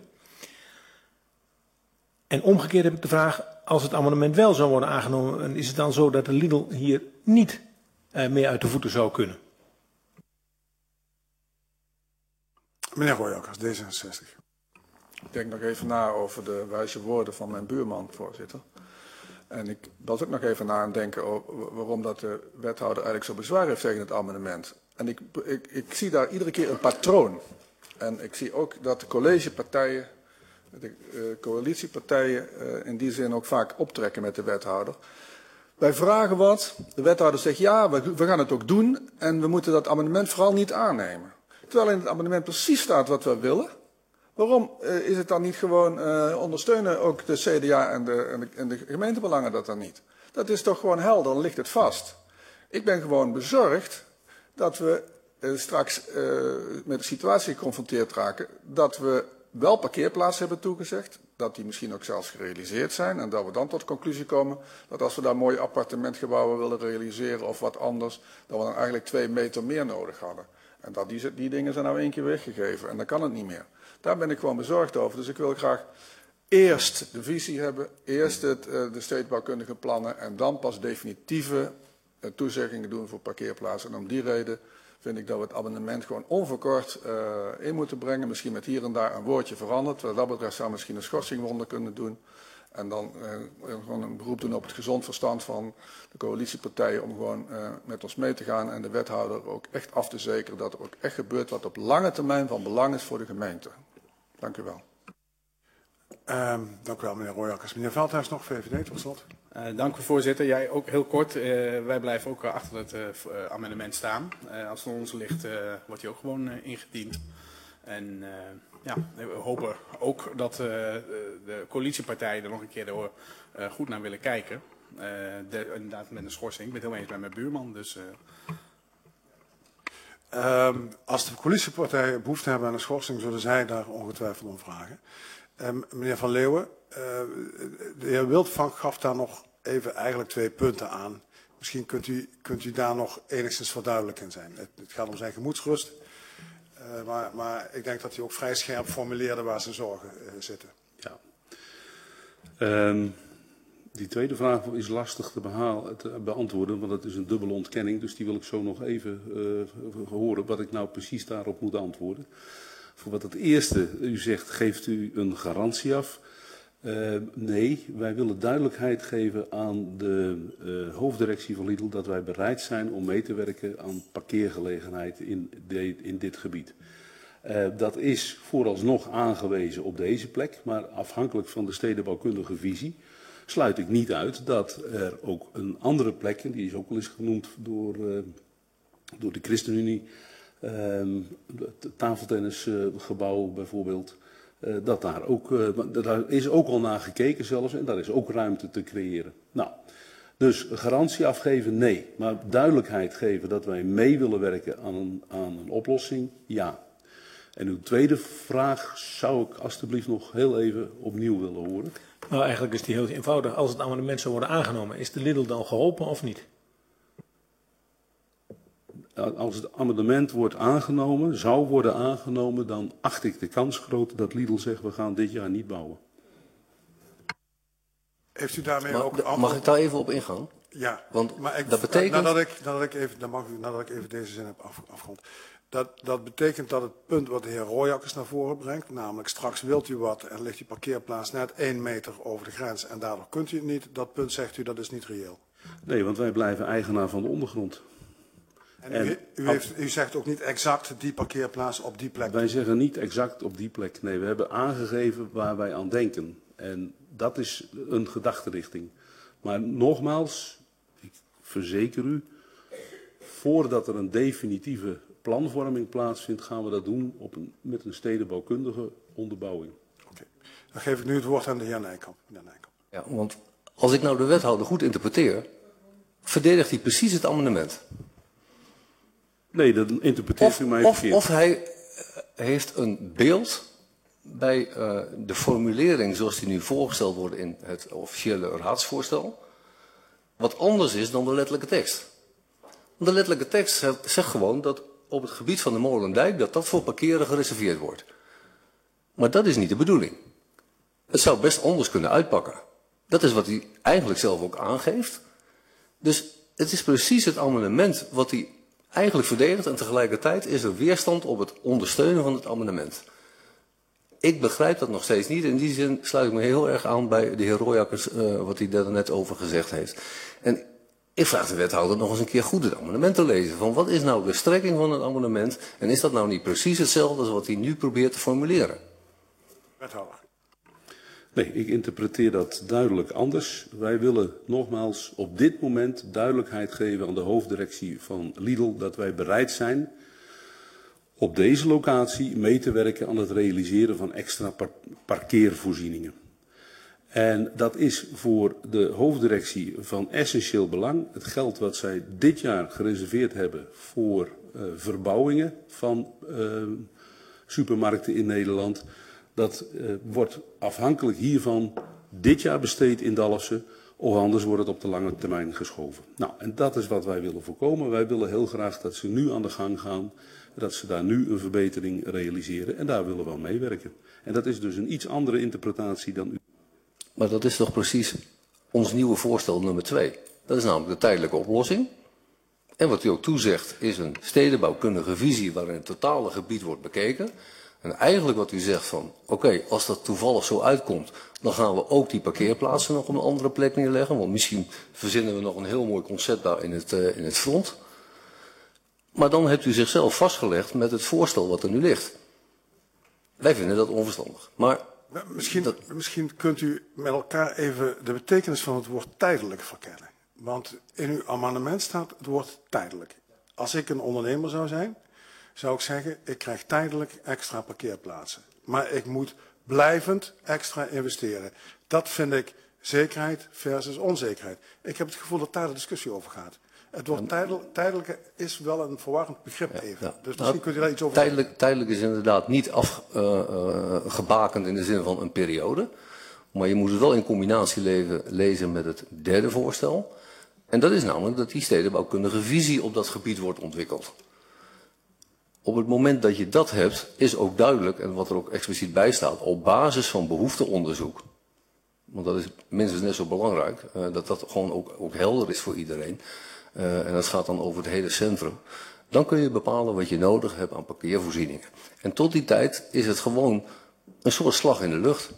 En omgekeerd heb ik de vraag, als het amendement wel zou worden aangenomen, is het dan zo dat de Lidl hier niet meer uit de voeten zou kunnen? Meneer Royakkers, D66. Ik denk nog even na over de wijze woorden van mijn buurman, voorzitter. En ik was ook nog even na aan het denken over waarom dat de wethouder eigenlijk zo bezwaar heeft tegen het amendement. En ik zie daar iedere keer een patroon. En ik zie ook dat de collegepartijen, de coalitiepartijen in die zin ook vaak optrekken met de wethouder. Wij vragen wat, de wethouder zegt ja, we gaan het ook doen en we moeten dat amendement vooral niet aannemen. Terwijl in het amendement precies staat wat we willen. Waarom is het dan niet gewoon ondersteunen ook de CDA en de gemeentebelangen dat dan niet? Dat is toch gewoon helder, dan ligt het vast. Ik ben gewoon bezorgd dat we straks met de situatie geconfronteerd raken dat we wel parkeerplaatsen hebben toegezegd, dat die misschien ook zelfs gerealiseerd zijn en dat we dan tot de conclusie komen dat als we daar mooie appartementgebouwen willen realiseren of wat anders, dat we dan eigenlijk 2 meter meer nodig hadden. En dat die dingen zijn nou 1 keer weggegeven en dan kan het niet meer. Daar ben ik gewoon bezorgd over. Dus ik wil graag eerst de visie hebben, eerst de stedenbouwkundige plannen en dan pas definitieve toezeggingen doen voor parkeerplaatsen. En om die reden vind ik dat we het amendement gewoon onverkort in moeten brengen. Misschien met hier en daar een woordje veranderd. Wat dat betreft zou misschien een schorsing onder kunnen doen. En dan gewoon een beroep doen op het gezond verstand van de coalitiepartijen om gewoon met ons mee te gaan en de wethouder ook echt af te zekeren dat er ook echt gebeurt wat op lange termijn van belang is voor de gemeente. Dank u wel. Dank u wel, meneer Royakkers. Meneer Veldhuis nog, VVD tot slot. Dank u, voorzitter. Jij ook heel kort. Wij blijven ook achter het amendement staan. Als het aan ons ligt, wordt hij ook gewoon ingediend. En ja, we hopen ook dat de coalitiepartijen er nog een keer door goed naar willen kijken. Inderdaad met een schorsing. Ik ben het heel eens met mijn buurman. Dus, als de coalitiepartijen behoefte hebben aan een schorsing, zullen zij daar ongetwijfeld om vragen. Meneer Van Leeuwen, de heer Wildvank gaf daar nog even eigenlijk 2 punten aan. Misschien kunt u daar nog enigszins verduidelijk in zijn. Het gaat om zijn gemoedsrust. Maar ik denk dat hij ook vrij scherp formuleerde waar zijn zorgen zitten. Ja. Die tweede vraag is lastig te beantwoorden, want het is een dubbele ontkenning. Dus die wil ik zo nog even horen wat ik nou precies daarop moet antwoorden. Voor wat het eerste, u zegt, geeft u een garantie af? Nee, wij willen duidelijkheid geven aan de hoofddirectie van Lidl dat wij bereid zijn om mee te werken aan parkeergelegenheid in dit gebied. Dat is vooralsnog aangewezen op deze plek, maar afhankelijk van de stedenbouwkundige visie sluit ik niet uit dat er ook een andere plek, en die is ook wel eens genoemd door de ChristenUnie, het tafeltennisgebouw bijvoorbeeld, daar is ook al naar gekeken zelfs en daar is ook ruimte te creëren. Nou, dus garantie afgeven, nee. Maar duidelijkheid geven dat wij mee willen werken aan een oplossing, ja. En uw tweede vraag zou ik alstublieft nog heel even opnieuw willen horen. Nou, eigenlijk is die heel eenvoudig. Als het amendement zou worden aangenomen, is de Lidl dan geholpen of niet? Als het amendement zou worden aangenomen, dan acht ik de kans groot dat Lidl zegt, we gaan dit jaar niet bouwen. Heeft u daarmee ook... Mag ik daar even op ingaan? Ja, want maar dat betekent... Nadat ik even deze zin heb afgerond. Dat betekent dat het punt wat de heer Royakkers naar voren brengt, namelijk straks wilt u wat en ligt die parkeerplaats net 1 meter over de grens en daardoor kunt u het niet, dat punt zegt u dat is niet reëel. Nee, want wij blijven eigenaar van de ondergrond. En u zegt ook niet exact die parkeerplaats op die plek? Wij zeggen niet exact op die plek. Nee, we hebben aangegeven waar wij aan denken. En dat is een gedachtenrichting. Maar nogmaals, ik verzeker u, voordat er een definitieve planvorming plaatsvindt, gaan we dat doen met een stedenbouwkundige onderbouwing. Oké. Dan geef ik nu het woord aan de heer Nijkamp. Ja, want als ik nou de wethouder goed interpreteer, verdedigt hij precies het amendement. Nee, dat interpreteert u mij verkeerd. Of hij heeft een beeld bij de formulering zoals die nu voorgesteld wordt in het officiële raadsvoorstel, wat anders is dan de letterlijke tekst. Want de letterlijke tekst zegt gewoon dat op het gebied van de Molendijk dat voor parkeren gereserveerd wordt. Maar dat is niet de bedoeling. Het zou best anders kunnen uitpakken. Dat is wat hij eigenlijk zelf ook aangeeft. Dus het is precies het amendement wat hij eigenlijk verdedigt en tegelijkertijd is er weerstand op het ondersteunen van het amendement. Ik begrijp dat nog steeds niet. In die zin sluit ik me heel erg aan bij de heer Royakkers, wat hij daar net over gezegd heeft. En ik vraag de wethouder nog eens een keer goed het amendement te lezen. Van wat is nou de strekking van het amendement en is dat nou niet precies hetzelfde als wat hij nu probeert te formuleren? Wethouder. Nee, ik interpreteer dat duidelijk anders. Wij willen nogmaals op dit moment duidelijkheid geven aan de hoofddirectie van Lidl dat wij bereid zijn op deze locatie mee te werken aan het realiseren van extra parkeervoorzieningen. En dat is voor de hoofddirectie van essentieel belang. Het geld wat zij dit jaar gereserveerd hebben voor verbouwingen van supermarkten in Nederland, dat wordt afhankelijk hiervan dit jaar besteed in Dalfsen, of anders wordt het op de lange termijn geschoven. Nou, en dat is wat wij willen voorkomen. Wij willen heel graag dat ze nu aan de gang gaan, dat ze daar nu een verbetering realiseren en daar willen we aan meewerken. En dat is dus een iets andere interpretatie dan u. Maar dat is toch precies ons nieuwe voorstel nummer 2. Dat is namelijk de tijdelijke oplossing. En wat u ook toezegt is een stedenbouwkundige visie waarin het totale gebied wordt bekeken. En eigenlijk wat u zegt van, oké, als dat toevallig zo uitkomt, dan gaan we ook die parkeerplaatsen nog op een andere plek neerleggen. Want misschien verzinnen we nog een heel mooi concept daar in het front. Maar dan hebt u zichzelf vastgelegd met het voorstel wat er nu ligt. Wij vinden dat onverstandig. Maar Misschien kunt u met elkaar even de betekenis van het woord tijdelijk verkennen. Want in uw amendement staat het woord tijdelijk. Als ik een ondernemer zou zijn, zou ik zeggen, ik krijg tijdelijk extra parkeerplaatsen. Maar ik moet blijvend extra investeren. Dat vind ik zekerheid versus onzekerheid. Ik heb het gevoel dat daar de discussie over gaat. Het woord tijdelijk is wel een verwarrend begrip even. Ja. Dus misschien kunt u daar iets over zeggen. Tijdelijk is inderdaad niet afgebakend in de zin van een periode. Maar je moet het wel in combinatie lezen met het derde voorstel. En dat is namelijk dat die stedenbouwkundige visie op dat gebied wordt ontwikkeld. Op het moment dat je dat hebt, is ook duidelijk, en wat er ook expliciet bij staat, op basis van behoefteonderzoek. Want dat is minstens net zo belangrijk, dat dat gewoon ook helder is voor iedereen. En dat gaat dan over het hele centrum. Dan kun je bepalen wat je nodig hebt aan parkeervoorzieningen. En tot die tijd is het gewoon een soort slag in de lucht.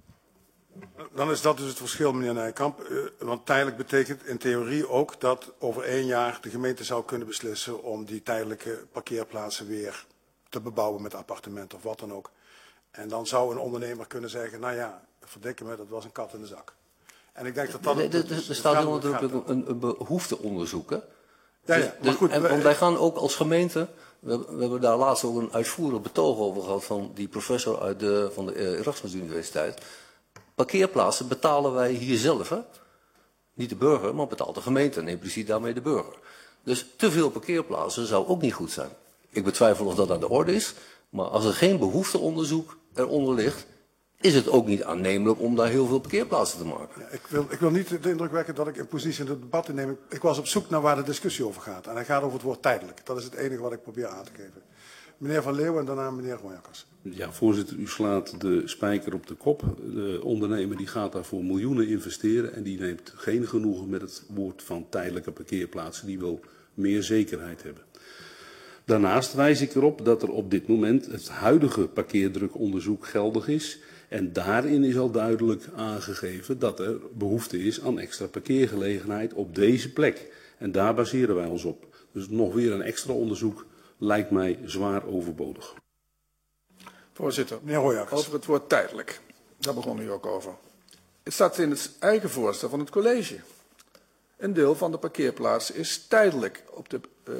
Dan is dat dus het verschil, meneer Nijkamp. Want tijdelijk betekent in theorie ook dat over 1 jaar de gemeente zou kunnen beslissen om die tijdelijke parkeerplaatsen weer te bebouwen met appartementen of wat dan ook. En dan zou een ondernemer kunnen zeggen, nou ja, verdikke me, dat was een kat in de zak. En ik denk dat dat... Er staat heel natuurlijk een behoefteonderzoek, hè? Ja, maar goed, want wij gaan ook als gemeente, we hebben daar laatst ook een uitvoerig betoog over gehad van die professor van de Erasmus Universiteit. Parkeerplaatsen betalen wij hier zelf, hè? Niet de burger, maar betaalt de gemeente en impliciet daarmee de burger. Dus te veel parkeerplaatsen zou ook niet goed zijn. Ik betwijfel of dat aan de orde is, maar als er geen behoefteonderzoek eronder ligt, is het ook niet aannemelijk om daar heel veel parkeerplaatsen te maken. Ja, ik wil niet de indruk wekken dat ik een positie in het debat inneem. Ik was op zoek naar waar de discussie over gaat. En hij gaat over het woord tijdelijk. Dat is het enige wat ik probeer aan te geven. Meneer Van Leeuwen en daarna meneer Royakkers. Ja, voorzitter, u slaat de spijker op de kop. De ondernemer die gaat daarvoor miljoenen investeren en die neemt geen genoegen met het woord van tijdelijke parkeerplaatsen. Die wil meer zekerheid hebben. Daarnaast wijs ik erop dat er op dit moment het huidige parkeerdrukonderzoek geldig is. En daarin is al duidelijk aangegeven dat er behoefte is aan extra parkeergelegenheid op deze plek. En daar baseren wij ons op. Dus nog weer een extra onderzoek lijkt mij zwaar overbodig. Voorzitter, meneer Royakkers. Over het woord tijdelijk. Daar begon u ook over. Het staat in het eigen voorstel van het college. Een deel van de parkeerplaatsen is tijdelijk op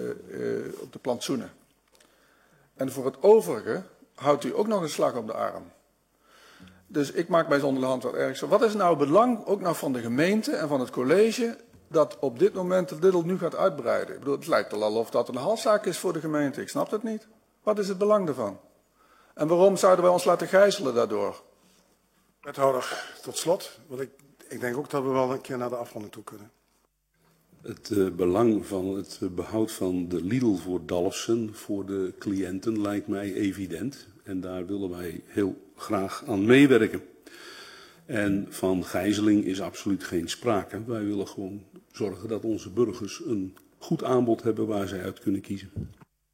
de plantsoenen. En voor het overige houdt u ook nog een slag op de arm. Dus ik maak mij zonder de hand wat erg. Wat is nou het belang, ook nou van de gemeente en van het college, dat op dit moment de Lidl nu gaat uitbreiden? Ik bedoel, het lijkt wel of dat een halszaak is voor de gemeente. Ik snap het niet. Wat is het belang daarvan? En waarom zouden wij ons laten gijzelen daardoor? Wethouder, tot slot. Want ik denk ook dat we wel een keer naar de afronding toe kunnen. Het belang van het behoud van de Lidl voor Dalfsen, voor de cliënten, lijkt mij evident. En daar willen wij heel graag aan meewerken. En van gijzeling is absoluut geen sprake. Wij willen gewoon zorgen dat onze burgers een goed aanbod hebben waar zij uit kunnen kiezen.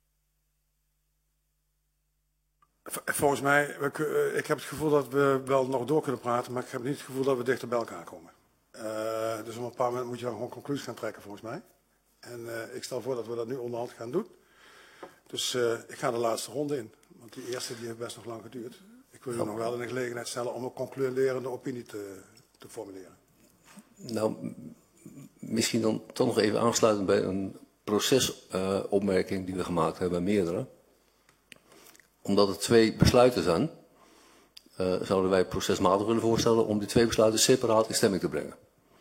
Volgens mij, ik heb het gevoel dat we wel nog door kunnen praten, maar ik heb niet het gevoel dat we dichter bij elkaar komen. Dus op een paar momenten moet je dan gewoon conclusies gaan trekken volgens mij. En ik stel voor dat we dat nu onderhand gaan doen. Dus ik ga de laatste ronde in, want die eerste die heeft best nog lang geduurd. Ik wil u nog wel in de gelegenheid stellen om een concluderende opinie te formuleren. Nou, misschien dan toch nog even aansluitend bij een procesopmerking die we gemaakt hebben, meerdere. Omdat het 2 besluiten zijn, zouden wij procesmatig willen voorstellen om die 2 besluiten separaat in stemming te brengen.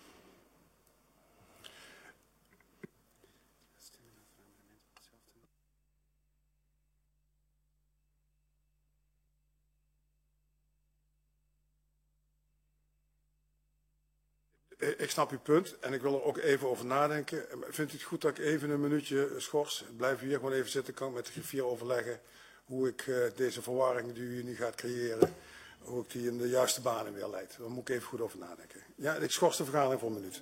Ik snap uw punt en ik wil er ook even over nadenken. Vindt u het goed dat ik even een minuutje schors? Blijf u hier gewoon even zitten, kan ik met de griffier overleggen hoe ik deze verwarring die u nu gaat creëren, hoe ik die in de juiste banen weer leid. Daar moet ik even goed over nadenken. Ja, ik schors de vergadering voor een minuut.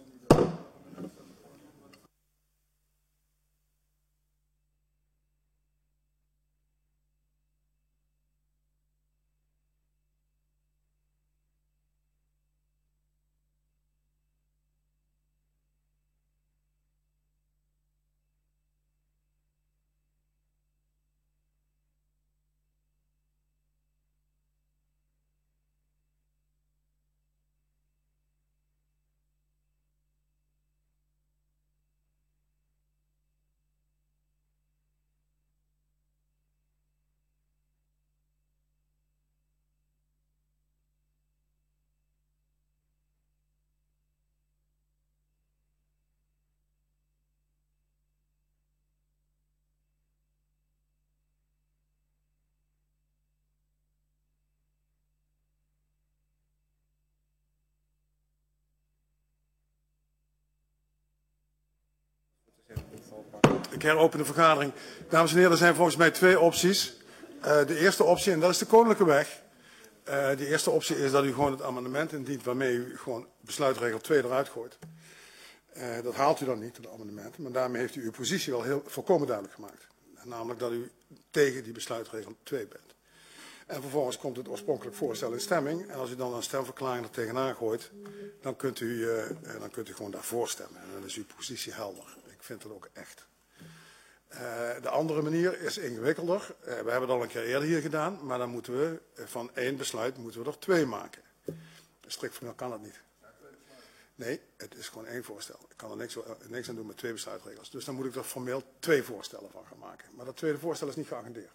Ik heropen de vergadering. Dames en heren, er zijn volgens mij 2 opties. De eerste optie, en dat is de Koninklijke Weg. De eerste optie is dat u gewoon het amendement indient waarmee u gewoon besluitregel 2 eruit gooit. Dat haalt u dan niet, het amendement. Maar daarmee heeft u uw positie wel heel volkomen duidelijk gemaakt. Namelijk dat u tegen die besluitregel 2 bent. En vervolgens komt het oorspronkelijk voorstel in stemming. En als u dan een stemverklaring er tegenaan gooit, dan kunt u gewoon daarvoor stemmen. En dan is uw positie helder. Ik vind dat ook echt. De andere manier is ingewikkelder. We hebben het al een keer eerder hier gedaan, maar dan moeten we van 1 besluit moeten we er 2 maken. Strikt formeel kan dat niet. Nee, het is gewoon 1 voorstel. Ik kan er niks aan doen met 2 besluitregels. Dus dan moet ik er formeel 2 voorstellen van gaan maken. Maar dat tweede voorstel is niet geagendeerd.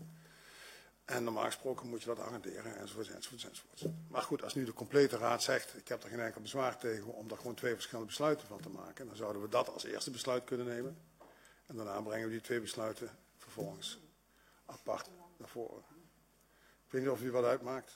En normaal gesproken moet je dat agenderen, enzovoort. Maar goed, als nu de complete raad zegt, ik heb er geen enkel bezwaar tegen om er gewoon 2 verschillende besluiten van te maken, dan zouden we dat als eerste besluit kunnen nemen. En daarna brengen we die 2 besluiten vervolgens apart naar voren. Ik weet niet of u wat uitmaakt.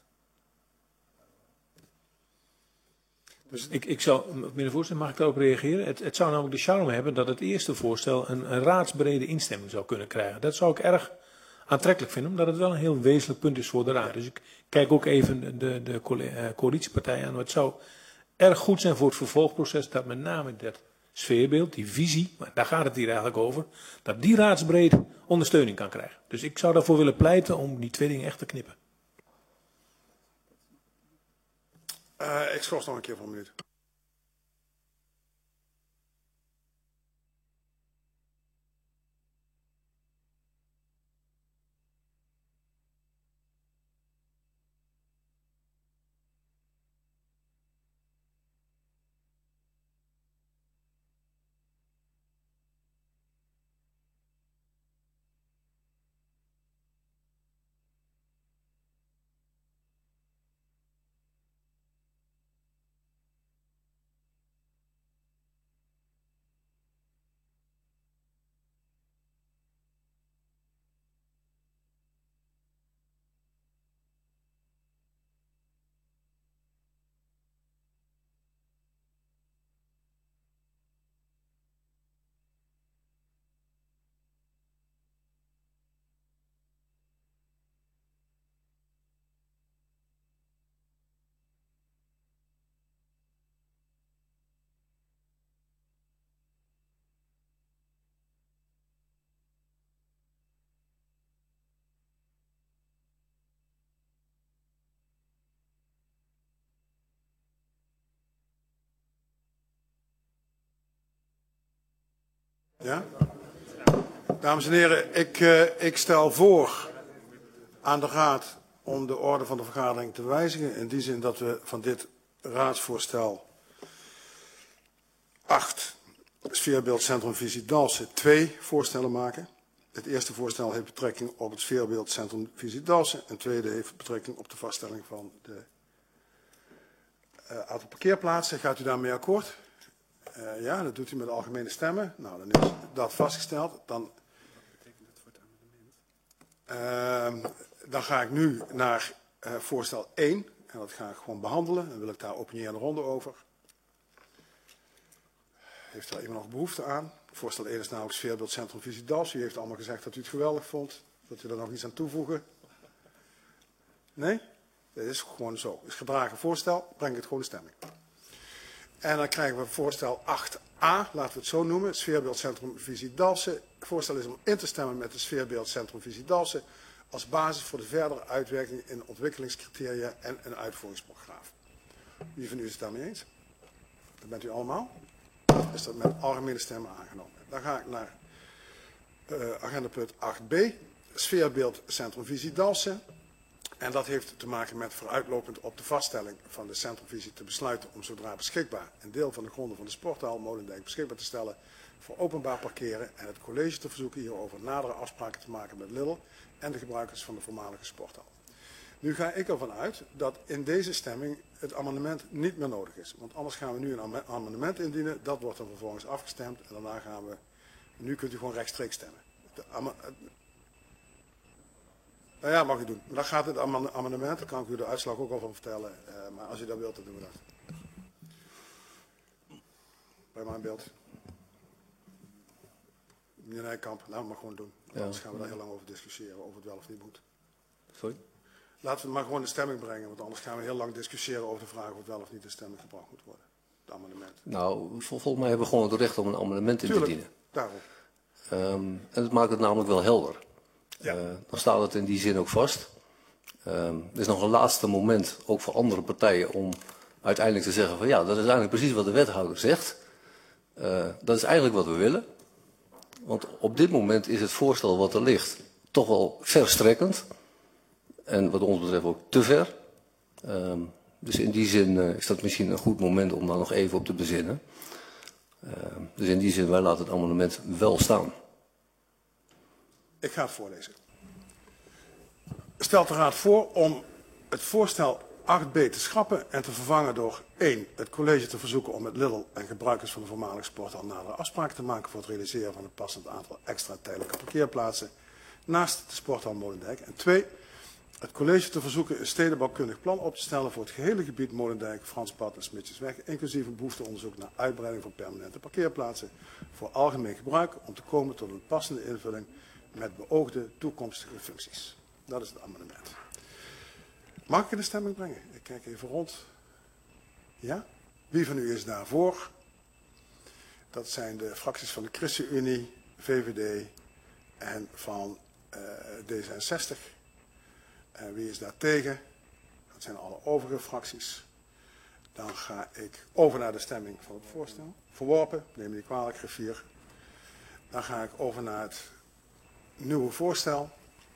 Dus ik zou, meneer voorzitter, mag ik daarop reageren? Het zou namelijk de charme hebben dat het eerste voorstel een raadsbrede instemming zou kunnen krijgen. Dat zou ik erg aantrekkelijk vinden, omdat het wel een heel wezenlijk punt is voor de raad. Dus ik kijk ook even de coalitiepartijen aan. Het zou erg goed zijn voor het vervolgproces dat met name dat sfeerbeeld, die visie, maar daar gaat het hier eigenlijk over, dat die raadsbreed ondersteuning kan krijgen. Dus ik zou daarvoor willen pleiten om die 2 dingen echt te knippen. Ik schors nog een keer voor een minuut. Ja? Dames en heren, ik stel voor aan de Raad om de orde van de vergadering te wijzigen. In die zin dat we van dit raadsvoorstel 8, sfeerbeeldcentrum Visie Dalfsen, 2 voorstellen maken. Het eerste voorstel heeft betrekking op het sfeerbeeldcentrum Visie Dalfsen. En het tweede heeft betrekking op de vaststelling van de aantal parkeerplaatsen. Gaat u daarmee akkoord? Ja, dat doet u met algemene stemmen. Nou, dan is dat vastgesteld. Dan ga ik nu naar voorstel 1. En dat ga ik gewoon behandelen. Dan wil ik daar opinierende ronde over. Heeft er iemand nog behoefte aan? Voorstel 1 is namelijk sfeerbeeldcentrum Visie Dalfsen. U heeft allemaal gezegd dat u het geweldig vond. Wilt u er nog iets aan toevoegen? Nee? Dat is gewoon zo. Het is gedragen voorstel. Breng ik het gewoon in stemming. En dan krijgen we voorstel 8a, laten we het zo noemen, het sfeerbeeldcentrum Visie Dalfsen. Het voorstel is om in te stemmen met het sfeerbeeldcentrum Visie Dalfsen als basis voor de verdere uitwerking in ontwikkelingscriteria en een uitvoeringsprogramma. Wie van u is het daarmee eens? Dat bent u allemaal? Is dat met algemene stemmen aangenomen. Dan ga ik naar agendapunt 8b, sfeerbeeldcentrum Visie Dalfsen. En dat heeft te maken met vooruitlopend op de vaststelling van de centrumvisie te besluiten om zodra beschikbaar een deel van de gronden van de sporthal Molendijk beschikbaar te stellen voor openbaar parkeren en het college te verzoeken hierover nadere afspraken te maken met Lidl en de gebruikers van de voormalige sporthal. Nu ga ik ervan uit dat in deze stemming het amendement niet meer nodig is. Want anders gaan we nu een amendement indienen, dat wordt dan vervolgens afgestemd en daarna gaan we, nu kunt u gewoon rechtstreeks stemmen. Nou ja, mag u doen. Dan gaat het amendement, daar kan ik u de uitslag ook al van vertellen. Maar als u dat wilt, dan doen we dat. Bij mijn beeld. Meneer Nijkamp, laten we maar gewoon doen. Ja. Anders gaan we daar heel lang over discussiëren, of het wel of niet moet. Sorry? Laten we het maar gewoon in stemming brengen, want anders gaan we heel lang discussiëren over de vraag of het wel of niet in stemming gebracht moet worden. Het amendement. Nou, volgens mij hebben we gewoon het recht om een amendement in te dienen. Daarom. En dat maakt het namelijk wel helder. Ja. Dan staat het in die zin ook vast. Er is nog een laatste moment, ook voor andere partijen, om uiteindelijk te zeggen van ja, dat is eigenlijk precies wat de wethouder zegt. Dat is eigenlijk wat we willen. Want op dit moment is het voorstel wat er ligt toch wel verstrekkend. En wat ons betreft ook te ver. Dus in die zin is dat misschien een goed moment om daar nog even op te bezinnen. Dus in die zin, wij laten het amendement wel staan. Ik ga het voorlezen. Stelt de Raad voor om het voorstel 8b te schrappen en te vervangen door 1. Het college te verzoeken om met Lidl en gebruikers van de voormalige sporthal nadere afspraken te maken voor het realiseren van een passend aantal extra tijdelijke parkeerplaatsen naast de sporthal Molendijk. En 2. Het college te verzoeken een stedenbouwkundig plan op te stellen voor het gehele gebied Molendijk, Franspad en Smitsjesweg, inclusief een behoefteonderzoek naar uitbreiding van permanente parkeerplaatsen voor algemeen gebruik om te komen tot een passende invulling met beoogde toekomstige functies. Dat is het amendement. Mag ik in de stemming brengen? Ik kijk even rond. Ja? Wie van u is daarvoor? Dat zijn de fracties van de ChristenUnie, VVD en van D66. En wie is daar tegen? Dat zijn alle overige fracties. Dan ga ik over naar de stemming van het voorstel. Verworpen, neem me niet kwalijk, griffier. Dan ga ik over naar het nieuwe voorstel.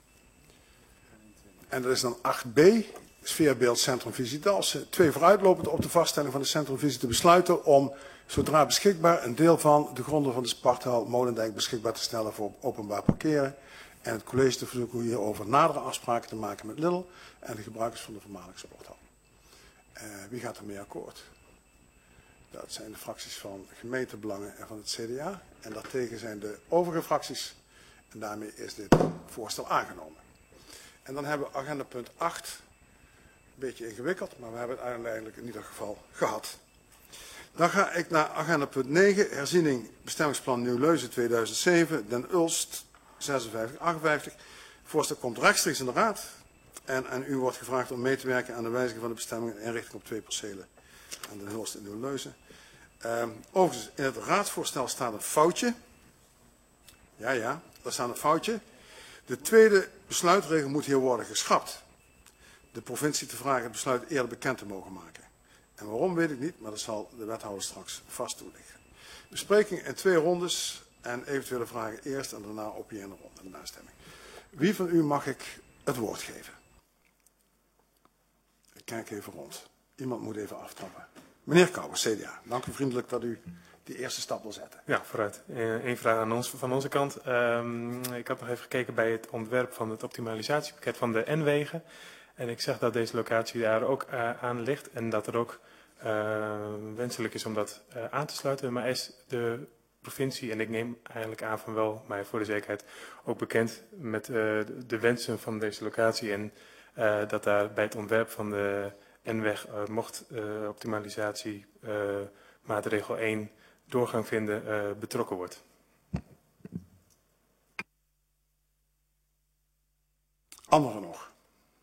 En dat is dan 8b, sfeerbeeldcentrum Visie Dalfsen. 2, vooruitlopend op de vaststelling van de centrumvisie te besluiten om, zodra beschikbaar, een deel van de gronden van de sporthal Molendijk beschikbaar te stellen voor openbaar parkeren. En het college te verzoeken hierover nadere afspraken te maken met Lidl en de gebruikers van de voormalige sporthal. Wie gaat ermee akkoord? Dat zijn de fracties van gemeentebelangen en van het CDA. En daartegen zijn de overige fracties. En daarmee is dit voorstel aangenomen. En dan hebben we agenda punt 8. Een beetje ingewikkeld, maar we hebben het uiteindelijk in ieder geval gehad. Dan ga ik naar agenda punt 9. Herziening bestemmingsplan Nieuw-Leuzen 2007, Den Ulst 5658. Het voorstel komt rechtstreeks in de raad. En u wordt gevraagd om mee te werken aan de wijziging van de bestemming en inrichting op 2 percelen aan Den Ulst en Nieuw-Leuzen. Overigens, in het raadsvoorstel staat een foutje. Ja, daar staat een foutje. De tweede besluitregel moet hier worden geschrapt. De provincie te vragen het besluit eerder bekend te mogen maken. En waarom weet ik niet, maar dat zal de wethouder straks vast toelichten. Bespreking in 2 rondes. en eventuele vragen eerst en daarna op je in de ronde, de nastemming. Wie van u mag ik het woord geven? Ik kijk even rond. Iemand moet even aftrappen. Meneer Kouwers, CDA, dank u vriendelijk dat u die eerste stap wil zetten. Ja, vooruit. Eén vraag aan van onze kant. Ik had nog even gekeken bij het ontwerp van het optimalisatiepakket van de N-wegen. En ik zag dat deze locatie daar ook aan ligt en dat er ook wenselijk is om dat aan te sluiten. Maar is de provincie, en ik neem eigenlijk aan van wel, maar voor de zekerheid ook bekend met de wensen van deze locatie en dat daar bij het ontwerp van de N-weg mocht optimalisatie maatregel 1 doorgang vinden betrokken wordt. Anderen nog?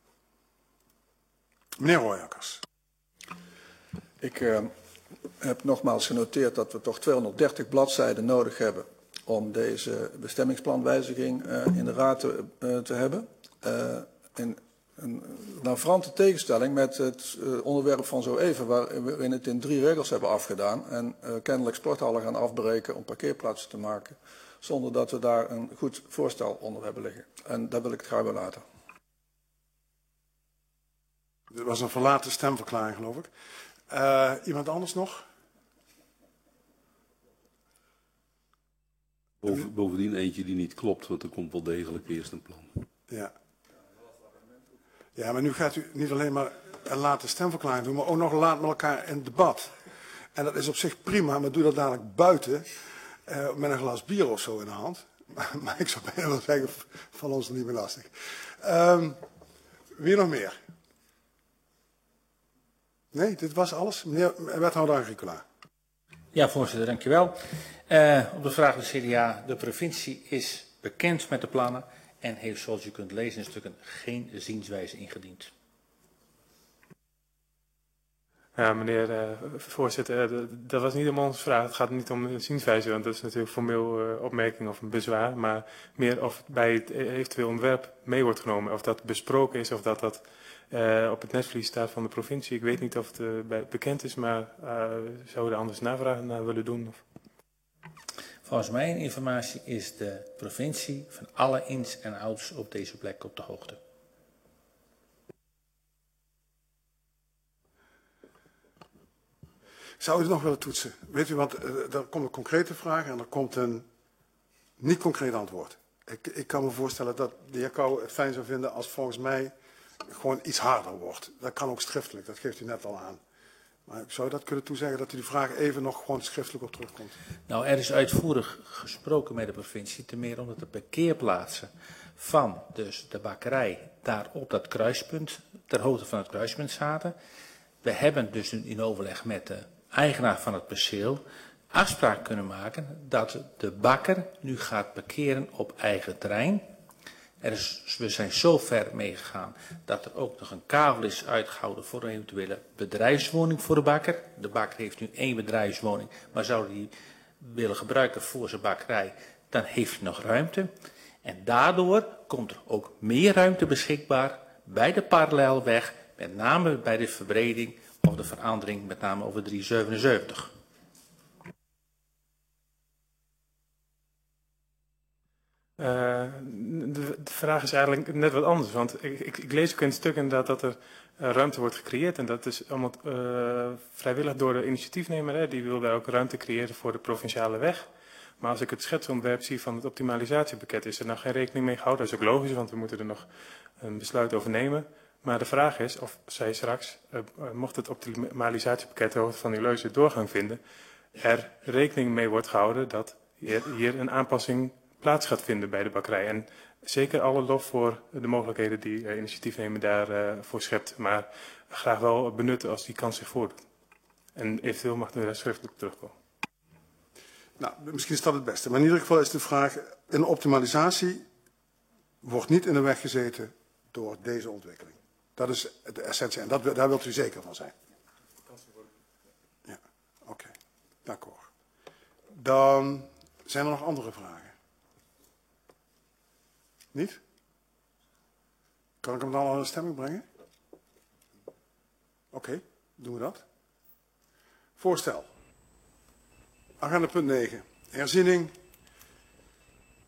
Meneer Royakkers. Ik heb nogmaals genoteerd dat we toch 230 bladzijden nodig hebben om deze bestemmingsplanwijziging in de raad te hebben. In een navrante tegenstelling met het onderwerp van zo even, waarin het in 3 regels hebben afgedaan en kennelijk sporthallen gaan afbreken om parkeerplaatsen te maken, zonder dat we daar een goed voorstel onder hebben liggen. En daar wil ik het graag bij laten. Dit was een verlaten stemverklaring, geloof ik. Iemand anders nog? Bovendien eentje die niet klopt, want er komt wel degelijk eerst een plan. Ja. Ja, maar nu gaat u niet alleen maar een late stemverklaring doen, maar ook nog laat met elkaar in debat. En dat is op zich prima, maar doe dat dadelijk buiten met een glas bier of zo in de hand. Maar ik zou bijna wel zeggen, van ons niet meer lastig. Wie nog meer? Nee, dit was alles. Meneer wethouder Agricola. Ja, voorzitter, dankjewel. Op de vraag van de CDA, de provincie is bekend met de plannen en heeft, zoals u kunt lezen in stukken, geen zienswijze ingediend. Ja, meneer voorzitter, dat was niet helemaal onze vraag. Het gaat niet om de zienswijze, want dat is natuurlijk formeel opmerking of een bezwaar. Maar meer of het bij het eventueel ontwerp mee wordt genomen. Of dat besproken is, of dat op het netvlies staat van de provincie. Ik weet niet of het bekend is, maar zouden we er anders navragen naar willen doen? Of? Volgens mijn informatie is de provincie van alle ins en outs op deze plek op de hoogte. Zou u het nog willen toetsen? Weet u, want er komt een concrete vraag en er komt een niet concreet antwoord. Ik kan me voorstellen dat de heer Kouwen het fijn zou vinden als volgens mij gewoon iets harder wordt. Dat kan ook schriftelijk, dat geeft u net al aan. Maar zou u dat kunnen toezeggen dat u die vraag even nog gewoon schriftelijk op terugkomt? Nou, er is uitvoerig gesproken met de provincie, ten meer omdat de parkeerplaatsen van dus de bakkerij daar op dat kruispunt, ter hoogte van het kruispunt zaten. We hebben dus in overleg met de eigenaar van het perceel afspraak kunnen maken dat de bakker nu gaat parkeren op eigen terrein. We zijn zo ver meegegaan dat er ook nog een kavel is uitgehouden voor een eventuele bedrijfswoning voor de bakker. De bakker heeft nu 1 bedrijfswoning, maar zou die willen gebruiken voor zijn bakkerij, dan heeft hij nog ruimte. En daardoor komt er ook meer ruimte beschikbaar bij de parallelweg, met name bij de verbreding of de verandering, met name over 377. De vraag is eigenlijk net wat anders, want ik lees ook in het stuk inderdaad dat er ruimte wordt gecreëerd en dat is allemaal vrijwillig door de initiatiefnemer, hè, die wil daar ook ruimte creëren voor de provinciale weg. Maar als ik het schetsontwerp zie van het optimalisatiepakket, is er nog geen rekening mee gehouden. Dat is ook logisch, want we moeten er nog een besluit over nemen. Maar de vraag is of zij straks, mocht het optimalisatiepakket de hoogte van die leuze doorgang vinden, er rekening mee wordt gehouden dat hier een aanpassing plaats gaat vinden bij de bakkerij. En zeker alle lof voor de mogelijkheden die initiatiefnemer daarvoor schept. Maar graag wel benutten als die kans zich voordoet. En eventueel mag er schriftelijk terugkomen. Nou, misschien is dat het beste. Maar in ieder geval is de vraag, een optimalisatie wordt niet in de weg gezeten door deze ontwikkeling. Dat is de essentie en daar wilt u zeker van zijn. Ja, oké. D'accord. Dan zijn er nog andere vragen. Niet? Kan ik hem dan aan de stemming brengen? Oké, doen we dat. Voorstel. Agenda punt 9. Herziening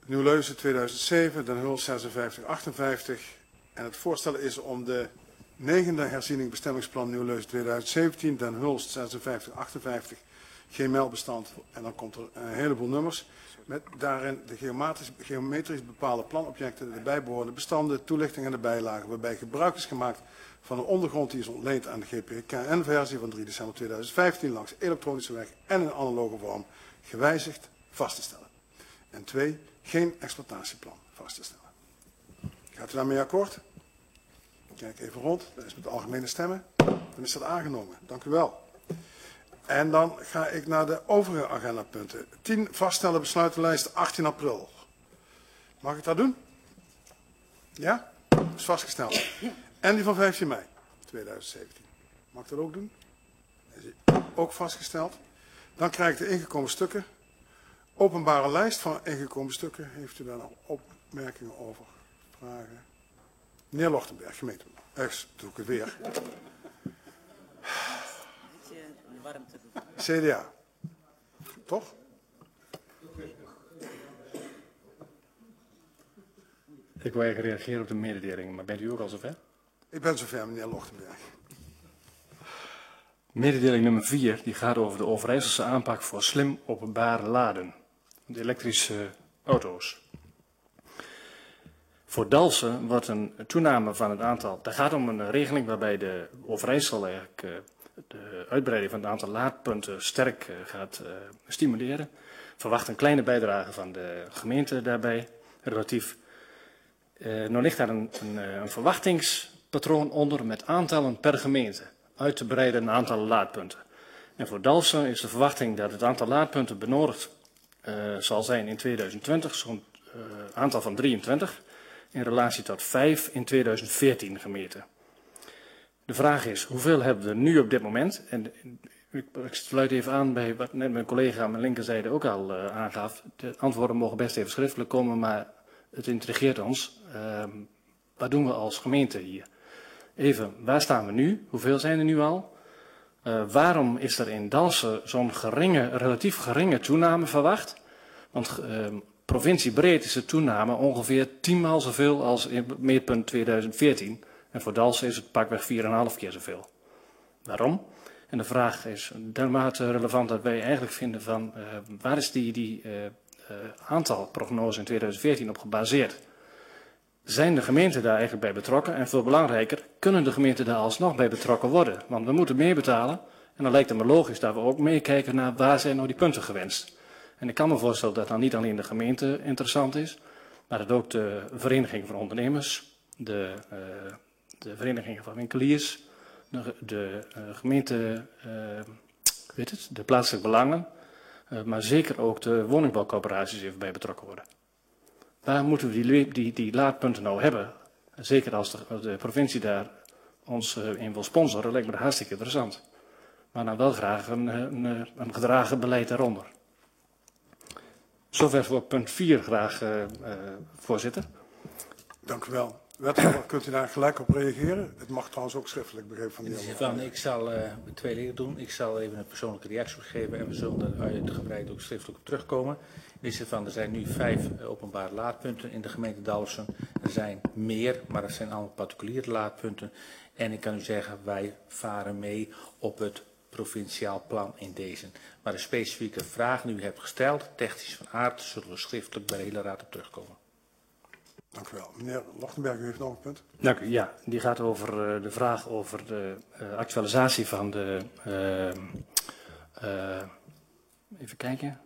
Nieuw-Leuzen 2007, Den Hulst 5658. En het voorstel is om de 9e herziening bestemmingsplan Nieuw-Leuzen 2017, Den Hulst 5658, GML-bestand. En dan komt er een heleboel nummers. Met daarin de geometrisch bepaalde planobjecten, de bijbehorende bestanden, toelichting en de bijlagen. Waarbij gebruik is gemaakt van een ondergrond die is ontleend aan de GPKN-versie van 3 december 2015 langs elektronische weg en in analoge vorm gewijzigd vast te stellen. En 2, geen exploitatieplan vast te stellen. Gaat u daarmee akkoord? Kijk even rond, dat is met de algemene stemmen. Dan is dat aangenomen. Dank u wel. En dan ga ik naar de overige agendapunten. 10 vaststellen besluitenlijst 18 april. Mag ik dat doen? Ja? Dat is vastgesteld. En die van 15 mei 2017. Mag ik dat ook doen? Dat is ook vastgesteld. Dan krijg ik de ingekomen stukken. Openbare lijst van ingekomen stukken. Heeft u daar nog opmerkingen over? Vragen? Meneer Lochtenberg, gemeente. Doe ik het weer. CDA. Toch? Ik wil eigenlijk reageren op de mededeling, maar bent u ook al zover? Ik ben zover, meneer Lochtenberg. Mededeling nummer 4, die gaat over de Overijsselse aanpak voor slim openbaar laden. De elektrische auto's. Voor Dalfsen wordt een toename van het aantal. Het gaat om een regeling waarbij de Overijssel eigenlijk de uitbreiding van het aantal laadpunten sterk gaat stimuleren. Verwacht een kleine bijdrage van de gemeente daarbij, relatief. Nou ligt daar een verwachtingspatroon onder met aantallen per gemeente. Uit te breiden een aantal laadpunten. En voor Dalfsen is de verwachting dat het aantal laadpunten benodigd zal zijn in 2020, zo'n aantal van 23, in relatie tot 5 in 2014 gemeten. De vraag is, hoeveel hebben we nu op dit moment? En ik sluit even aan bij wat net mijn collega aan mijn linkerzijde ook al aangaf. De antwoorden mogen best even schriftelijk komen, maar het intrigeert ons. Wat doen we als gemeente hier? Even, waar staan we nu? Hoeveel zijn er nu al? Waarom is er in Dalfsen zo'n relatief geringe toename verwacht? Want provinciebreed is de toename ongeveer 10 maal zoveel als in meetpunt 2014. En voor Dalfsen is het pakweg 4,5 keer zoveel. Waarom? En de vraag is dermate relevant dat wij eigenlijk vinden van waar is die aantal prognose in 2014 op gebaseerd? Zijn de gemeenten daar eigenlijk bij betrokken? En veel belangrijker, kunnen de gemeenten daar alsnog bij betrokken worden? Want we moeten meer betalen. En dan lijkt het me logisch dat we ook meekijken naar waar zijn nou die punten gewenst. En ik kan me voorstellen dat dan niet alleen de gemeente interessant is, maar dat ook de vereniging van ondernemers, de vereniging van winkeliers, de gemeente, de plaatselijke belangen, maar zeker ook de woningbouwcorporaties even bij betrokken worden. Waar moeten we die laadpunten nou hebben? Zeker als de provincie daar ons in wil sponsoren, lijkt me dat hartstikke interessant. Maar dan wel graag een gedragen beleid daaronder. Zover voor punt 4 graag, voorzitter. Dank u wel. Wethouder, kunt u daar gelijk op reageren? Het mag trouwens ook schriftelijk, begrepen van de heer. Ik zal twee dingen doen. Ik zal even een persoonlijke reactie geven en we zullen er uitgebreid ook schriftelijk op terugkomen. In de van, er zijn nu 5 openbare laadpunten in de gemeente Dalfsen. Er zijn meer, maar dat zijn allemaal particuliere laadpunten. En ik kan u zeggen, wij varen mee op het provinciaal plan in deze. Maar de specifieke vragen die u hebt gesteld, technisch van aard, zullen we schriftelijk bij de hele raad op terugkomen. Dank u wel. Meneer Lochtenberg, u heeft nog een punt. Dank u. Ja, die gaat over de vraag over de actualisatie van de... even kijken.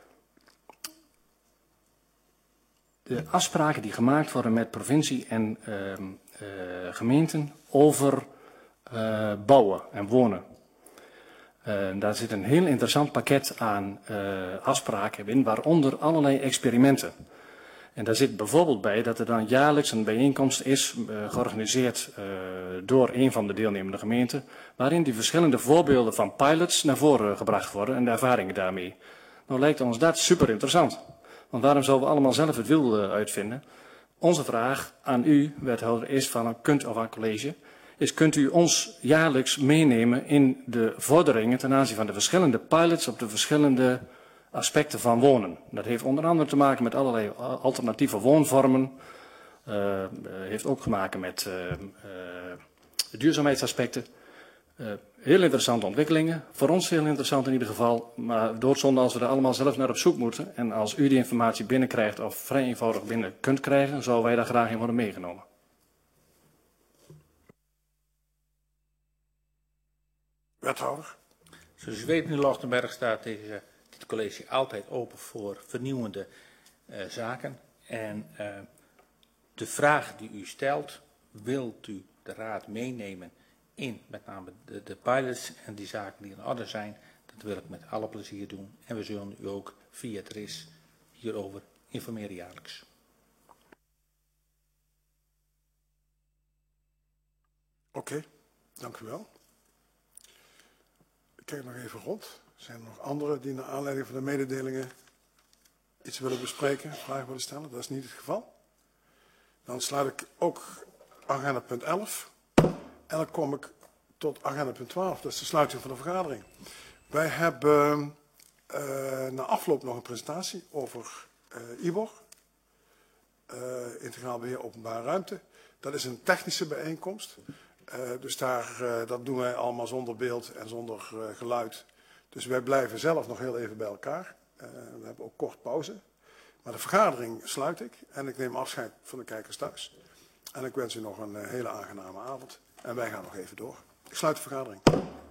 De afspraken die gemaakt worden met provincie en gemeenten over bouwen en wonen. Daar zit een heel interessant pakket aan afspraken in, waaronder allerlei experimenten. En daar zit bijvoorbeeld bij dat er dan jaarlijks een bijeenkomst is, georganiseerd door een van de deelnemende gemeenten, waarin die verschillende voorbeelden van pilots naar voren gebracht worden en de ervaringen daarmee. Nou lijkt ons dat super interessant. Want waarom zouden we allemaal zelf het wiel uitvinden? Onze vraag aan u, wethouder, is van een college, is kunt u ons jaarlijks meenemen in de vorderingen ten aanzien van de verschillende pilots op de verschillende aspecten van wonen. Dat heeft onder andere te maken met allerlei alternatieve woonvormen. Heeft ook te maken met duurzaamheidsaspecten. Heel interessante ontwikkelingen. Voor ons heel interessant in ieder geval. Maar doodzonde als we er allemaal zelf naar op zoek moeten. En als u die informatie binnenkrijgt of vrij eenvoudig binnen kunt krijgen, zouden wij daar graag in worden meegenomen. Wethouder. Zoals u weet, meneer Lochtenberg, staat dit college altijd open voor vernieuwende zaken. En de vraag die u stelt, wilt u de raad meenemen in met name de pilots en die zaken die in orde zijn, dat wil ik met alle plezier doen. En we zullen u ook via het RIS hierover informeren jaarlijks. Oké, dank u wel. Ik kijk nog even rond. Zijn er nog anderen die naar aanleiding van de mededelingen iets willen bespreken, vragen willen stellen? Dat is niet het geval. Dan sluit ik ook agenda punt 11. En dan kom ik tot agenda punt 12, dat is de sluiting van de vergadering. Wij hebben na afloop nog een presentatie over IBOR, Integraal Beheer Openbare Ruimte. Dat is een technische bijeenkomst. Dus dat doen wij allemaal zonder beeld en zonder geluid. Dus wij blijven zelf nog heel even bij elkaar. We hebben ook kort pauze. Maar de vergadering sluit ik en ik neem afscheid van de kijkers thuis. En ik wens u nog een hele aangename avond. En wij gaan nog even door. Ik sluit de vergadering.